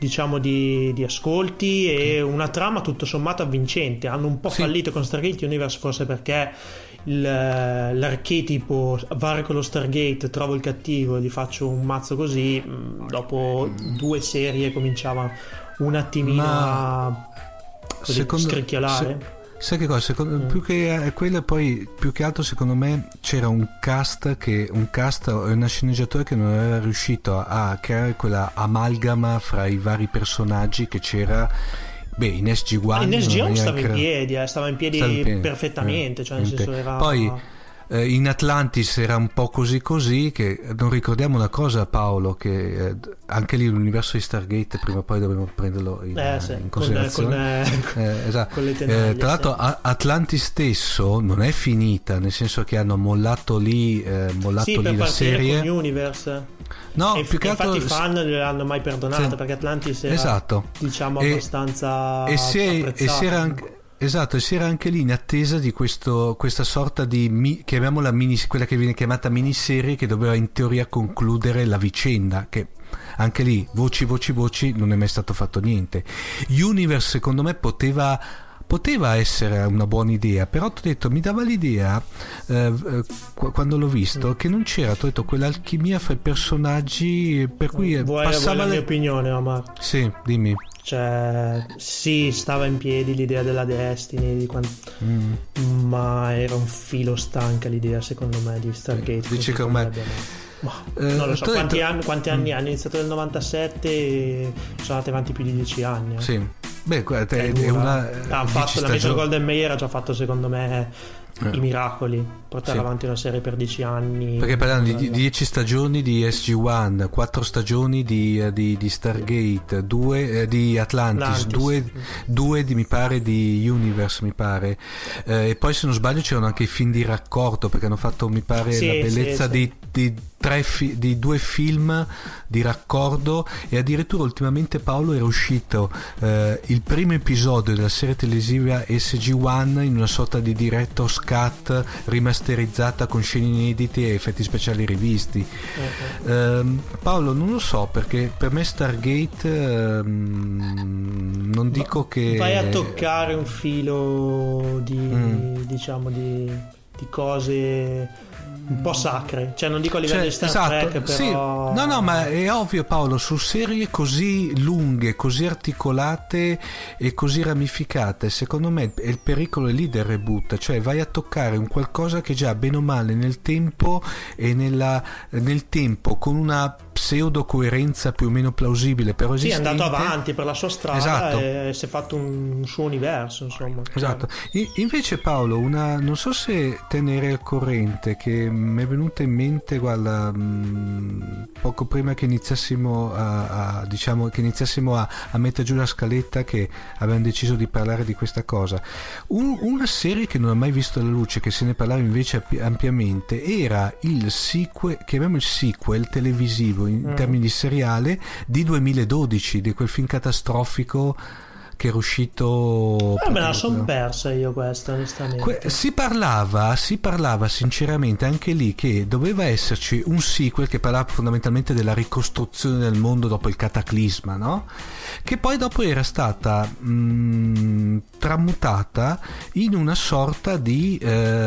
ascolti e una trama tutto sommato avvincente. Hanno un po' fallito con Stargate Universe, forse perché l'archetipo varco lo Stargate, trovo il cattivo e gli faccio un mazzo così, dopo 2 serie cominciava un attimino a scricchiolare. Sai che cosa? Più che quello, poi più che altro secondo me c'era un cast e una sceneggiatura che non era riuscito a creare quella amalgama fra i vari personaggi che c'era. In SG-1 stava in piedi perfettamente, cioè nel senso era... Poi in Atlantis era un po' così, che non ricordiamo una cosa, Paolo, che anche lì l'universo di Stargate prima o poi dovremmo prenderlo in considerazione, con le tenaglie, tra l'altro Atlantis stesso non è finita, nel senso che hanno mollato lì la serie con Universe. No, più che altro infatti i fan non l'hanno mai perdonata, perché Atlantis era diciamo abbastanza apprezzato. E si era anche lì in attesa di questa sorta di chiamiamola quella che viene chiamata miniserie, che doveva in teoria concludere la vicenda, che anche lì voci non è mai stato fatto niente. Universe secondo me poteva essere una buona idea, però ti ho detto, mi dava l'idea quando l'ho visto che non c'era, ti ho detto, quell'alchimia fra i personaggi, per cui vuoi la mia opinione, Omar? Sì, dimmi. Cioè, sì, stava in piedi l'idea della Destiny, ma era un filo stanca l'idea, secondo me, di Stargate. Dici che ormai non lo so, quanti anni hanno iniziato nel 97 e sono andati avanti più di 10 anni. Sì. Beh, è una ha fatto la Metro Golden Mayer, ha già fatto secondo me i miracoli, portare avanti una serie per 10 anni, perché parliamo di 10 stagioni di SG-1, 4 stagioni di Stargate, 2 di Atlantis, 2 di, mi pare, di Universe, mi pare, e poi se non sbaglio c'erano anche i film di raccordo, perché hanno fatto, mi pare, la bellezza di 2 film di raccordo, e addirittura ultimamente, Paolo, era uscito il primo episodio della serie televisiva SG-1 in una sorta di director's cut rimasterizzata con scene inedite e effetti speciali rivisti. Paolo, non lo so, perché per me Stargate non dico che vai a toccare un filo diciamo di cose un po' sacre, cioè non dico a livello di Star Trek, però sì. No, ma è ovvio, Paolo, su serie così lunghe, così articolate e così ramificate, secondo me il pericolo è lì del reboot, cioè vai a toccare un qualcosa che già bene o male nel tempo e nel tempo con una pseudo coerenza più o meno plausibile, però esistente. Sì, è andato avanti per la sua strada, esatto, e si è fatto un suo universo, insomma. Esatto. Invece, Paolo, non so se te ne eri al corrente, che mi è venuta in mente, guarda, poco prima che iniziassimo a mettere giù la scaletta, che avevamo deciso di parlare di questa cosa. Una serie che non ha mai visto la luce, che se ne parlava invece ampiamente, era il sequel, chiamiamo il sequel televisivo in termini di seriale, di 2012, di quel film catastrofico che era uscito. Me la sono persa io questa, onestamente. Si parlava sinceramente anche lì che doveva esserci un sequel che parlava fondamentalmente della ricostruzione del mondo dopo il cataclisma, no? Che poi dopo era stata tramutata in una sorta di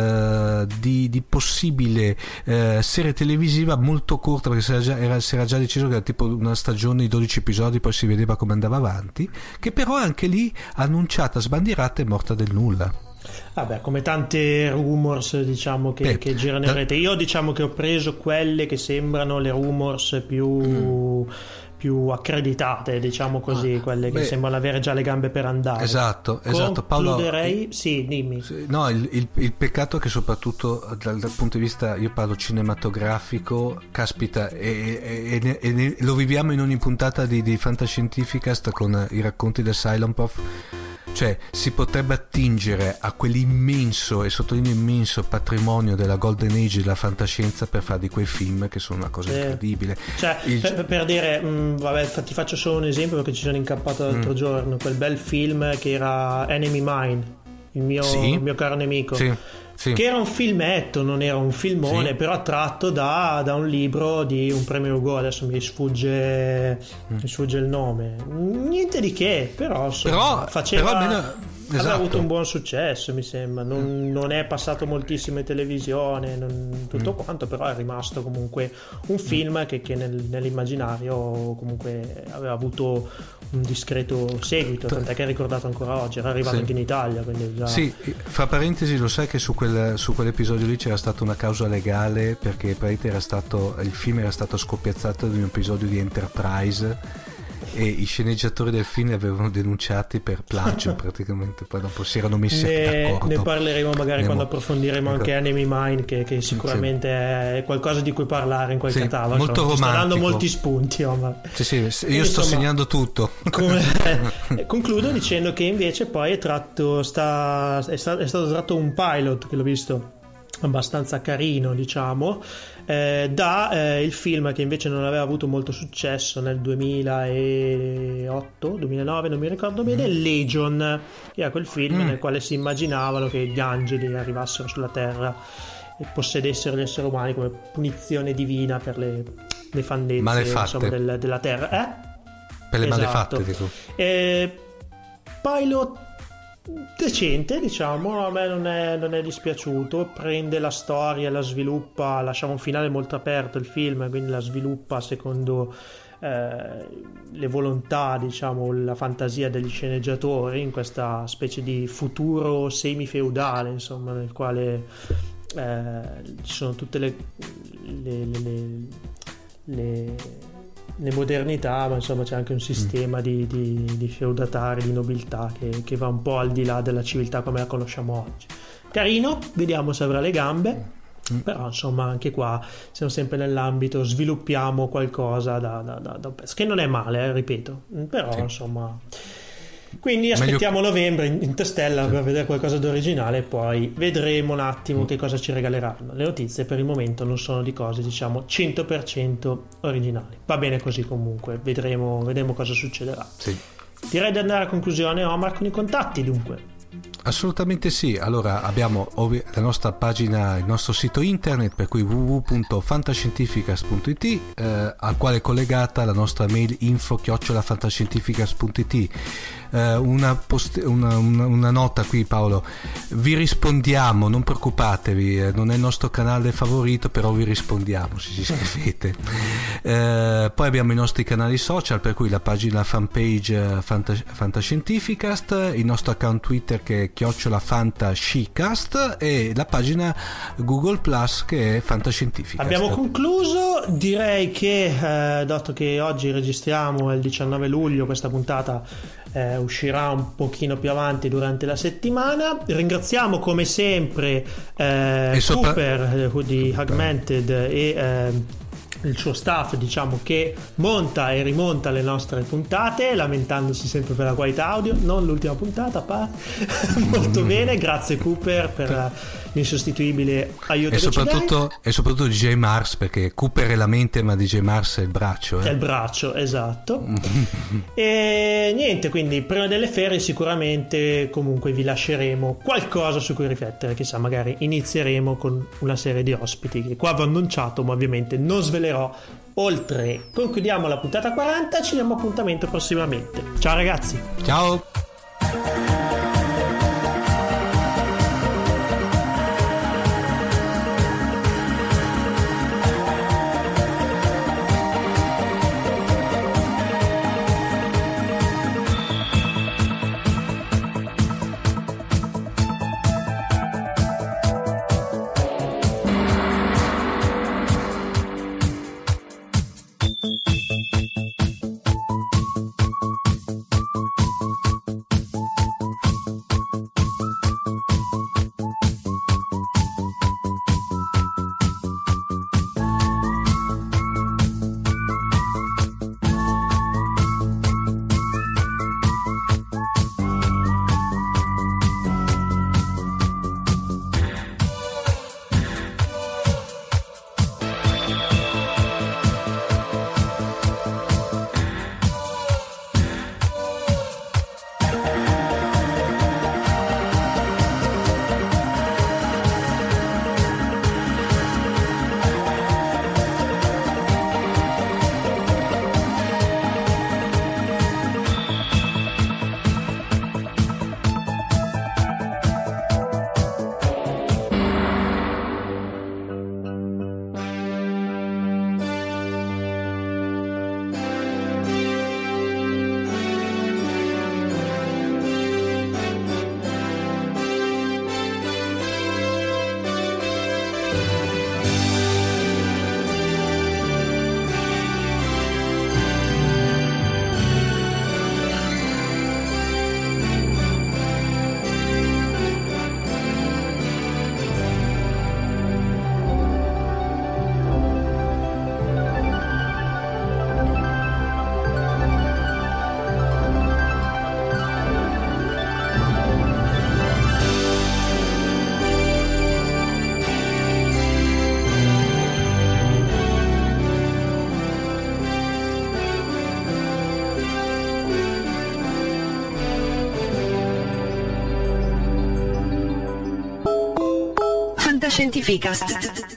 possibile serie televisiva molto corta, perché si era già deciso che era tipo una stagione di 12 episodi, poi si vedeva come andava avanti, che però anche lì annunciata, sbandierata e morta del nulla. Vabbè, come tante rumors, diciamo, che girano in rete. Io diciamo che ho preso quelle che sembrano le rumors più accreditate, diciamo così, quelle che sembrano avere già le gambe per andare. Esatto. Concluderei, Paolo, sì, dimmi. No, il peccato è che soprattutto dal punto di vista, io parlo cinematografico, caspita, e lo viviamo in ogni puntata di Fantascientificast con i racconti del Cylon Prof. Cioè, si potrebbe attingere a quell'immenso, e sottolineo immenso, patrimonio della Golden Age della fantascienza per fare di quei film che sono una cosa incredibile. Cioè, per dire, vabbè, ti faccio solo un esempio, perché ci sono incappato l'altro giorno, quel bel film che era Enemy Mine, il mio caro nemico. Sì. Che era un filmetto, non era un filmone, però tratto da un libro di un premio Hugo, adesso mi sfugge il nome, niente di che, però faceva, aveva avuto un buon successo, mi sembra, non è passato moltissimo in televisione, tutto quanto, però è rimasto comunque un film che nell'immaginario comunque aveva avuto un discreto seguito, tant'è che è ricordato ancora oggi, era arrivato anche in Italia, quindi già... Sì, fra parentesi, lo sai che su quell'episodio lì c'era stata una causa legale, perché il film era stato scoppiazzato di un episodio di Enterprise e i sceneggiatori del film li avevano denunciati per plagio praticamente, poi dopo si erano messi d'accordo. Ne parleremo magari quando approfondiremo anche Enemy Mine, che sicuramente è qualcosa di cui parlare in quel catalogo, molto romantico, sta dando molti spunti. Io sto segnando tutto. Concludo dicendo che invece poi è stato tratto un pilot che l'ho visto abbastanza carino, diciamo, il film che invece non aveva avuto molto successo nel 2009, non mi ricordo bene, Legion, che era quel film nel quale si immaginavano che gli angeli arrivassero sulla terra e possedessero gli esseri umani come punizione divina per le nefandezze, insomma, della terra, per le malefatte, dico. Pilot decente, diciamo, a me non è dispiaciuto, prende la storia, la sviluppa, lasciamo un finale molto aperto il film, quindi la sviluppa secondo le volontà, diciamo, la fantasia degli sceneggiatori in questa specie di futuro semi-feudale, insomma, nel quale ci sono tutte le modernità, ma insomma c'è anche un sistema di feudatari, di nobiltà che va un po' al di là della civiltà come la conosciamo oggi. carino, vediamo se avrà le gambe. Però insomma anche qua siamo sempre nell'ambito, sviluppiamo qualcosa da un pezzo, che non è male, ripeto, però sì. Insomma, quindi aspettiamo novembre in testella per vedere qualcosa di originale e poi vedremo un attimo che cosa ci regaleranno. Le notizie per il momento non sono di cose, diciamo, 100% originali. Va bene così, comunque vedremo cosa succederà. Sì. Direi di andare a conclusione, Omar, con i contatti dunque. Assolutamente sì. Allora abbiamo la nostra pagina, il nostro sito internet, per cui www.fantascientificast.it, al quale è collegata la nostra mail info@fantascientificast.it. Una nota qui, Paolo: vi rispondiamo, non preoccupatevi, non è il nostro canale favorito, però vi rispondiamo se ci scrivete. Poi abbiamo i nostri canali social, per cui la pagina fanpage Fantascientificast, il nostro account Twitter che è @fantascicast e la pagina Google Plus che è Fantascientificast. Abbiamo concluso, direi che dato che oggi registriamo il 19 luglio, questa puntata uscirà un pochino più avanti durante la settimana. Ringraziamo come sempre Cooper di Augmented e il suo staff, diciamo, che monta e rimonta le nostre puntate, lamentandosi sempre per la qualità audio, non l'ultima puntata, molto bene, grazie Cooper per l'insostituibile aiuto e soprattutto DJ Mars, perché Cooper è la mente ma DJ Mars è il braccio. È il braccio, esatto. E niente, quindi prima delle ferie sicuramente comunque vi lasceremo qualcosa su cui riflettere, chissà, magari inizieremo con una serie di ospiti che qua avevo annunciato, ma ovviamente non svelerò oltre. Concludiamo la puntata 40, ci diamo appuntamento prossimamente. Ciao ragazzi. Ciao. Fantascientificast.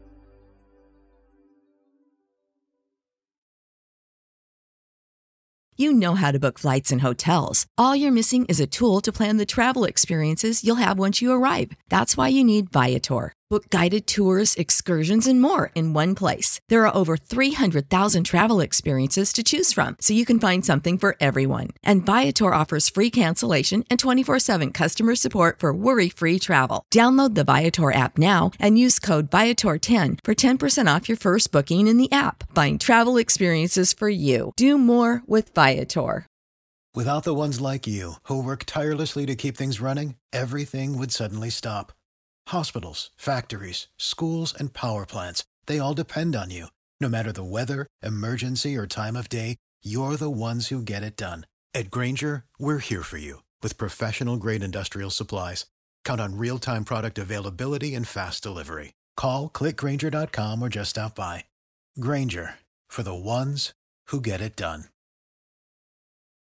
You know how to book flights and hotels. All you're missing is a tool to plan the travel experiences you'll have once you arrive. That's why you need Viator. Book guided tours, excursions, and more in one place. There are over 300,000 travel experiences to choose from, so you can find something for everyone. And Viator offers free cancellation and 24/7 customer support for worry-free travel. Download the Viator app now and use code Viator10 for 10% off your first booking in the app. Find travel experiences for you. Do more with Viator. Without the ones like you, who work tirelessly to keep things running, everything would suddenly stop. Hospitals, factories, schools, and power plants, they all depend on you. No matter the weather, emergency, or time of day, you're the ones who get it done. At Grainger, we're here for you with professional-grade industrial supplies. Count on real-time product availability and fast delivery. Call, click Grainger.com, or just stop by. Grainger, for the ones who get it done.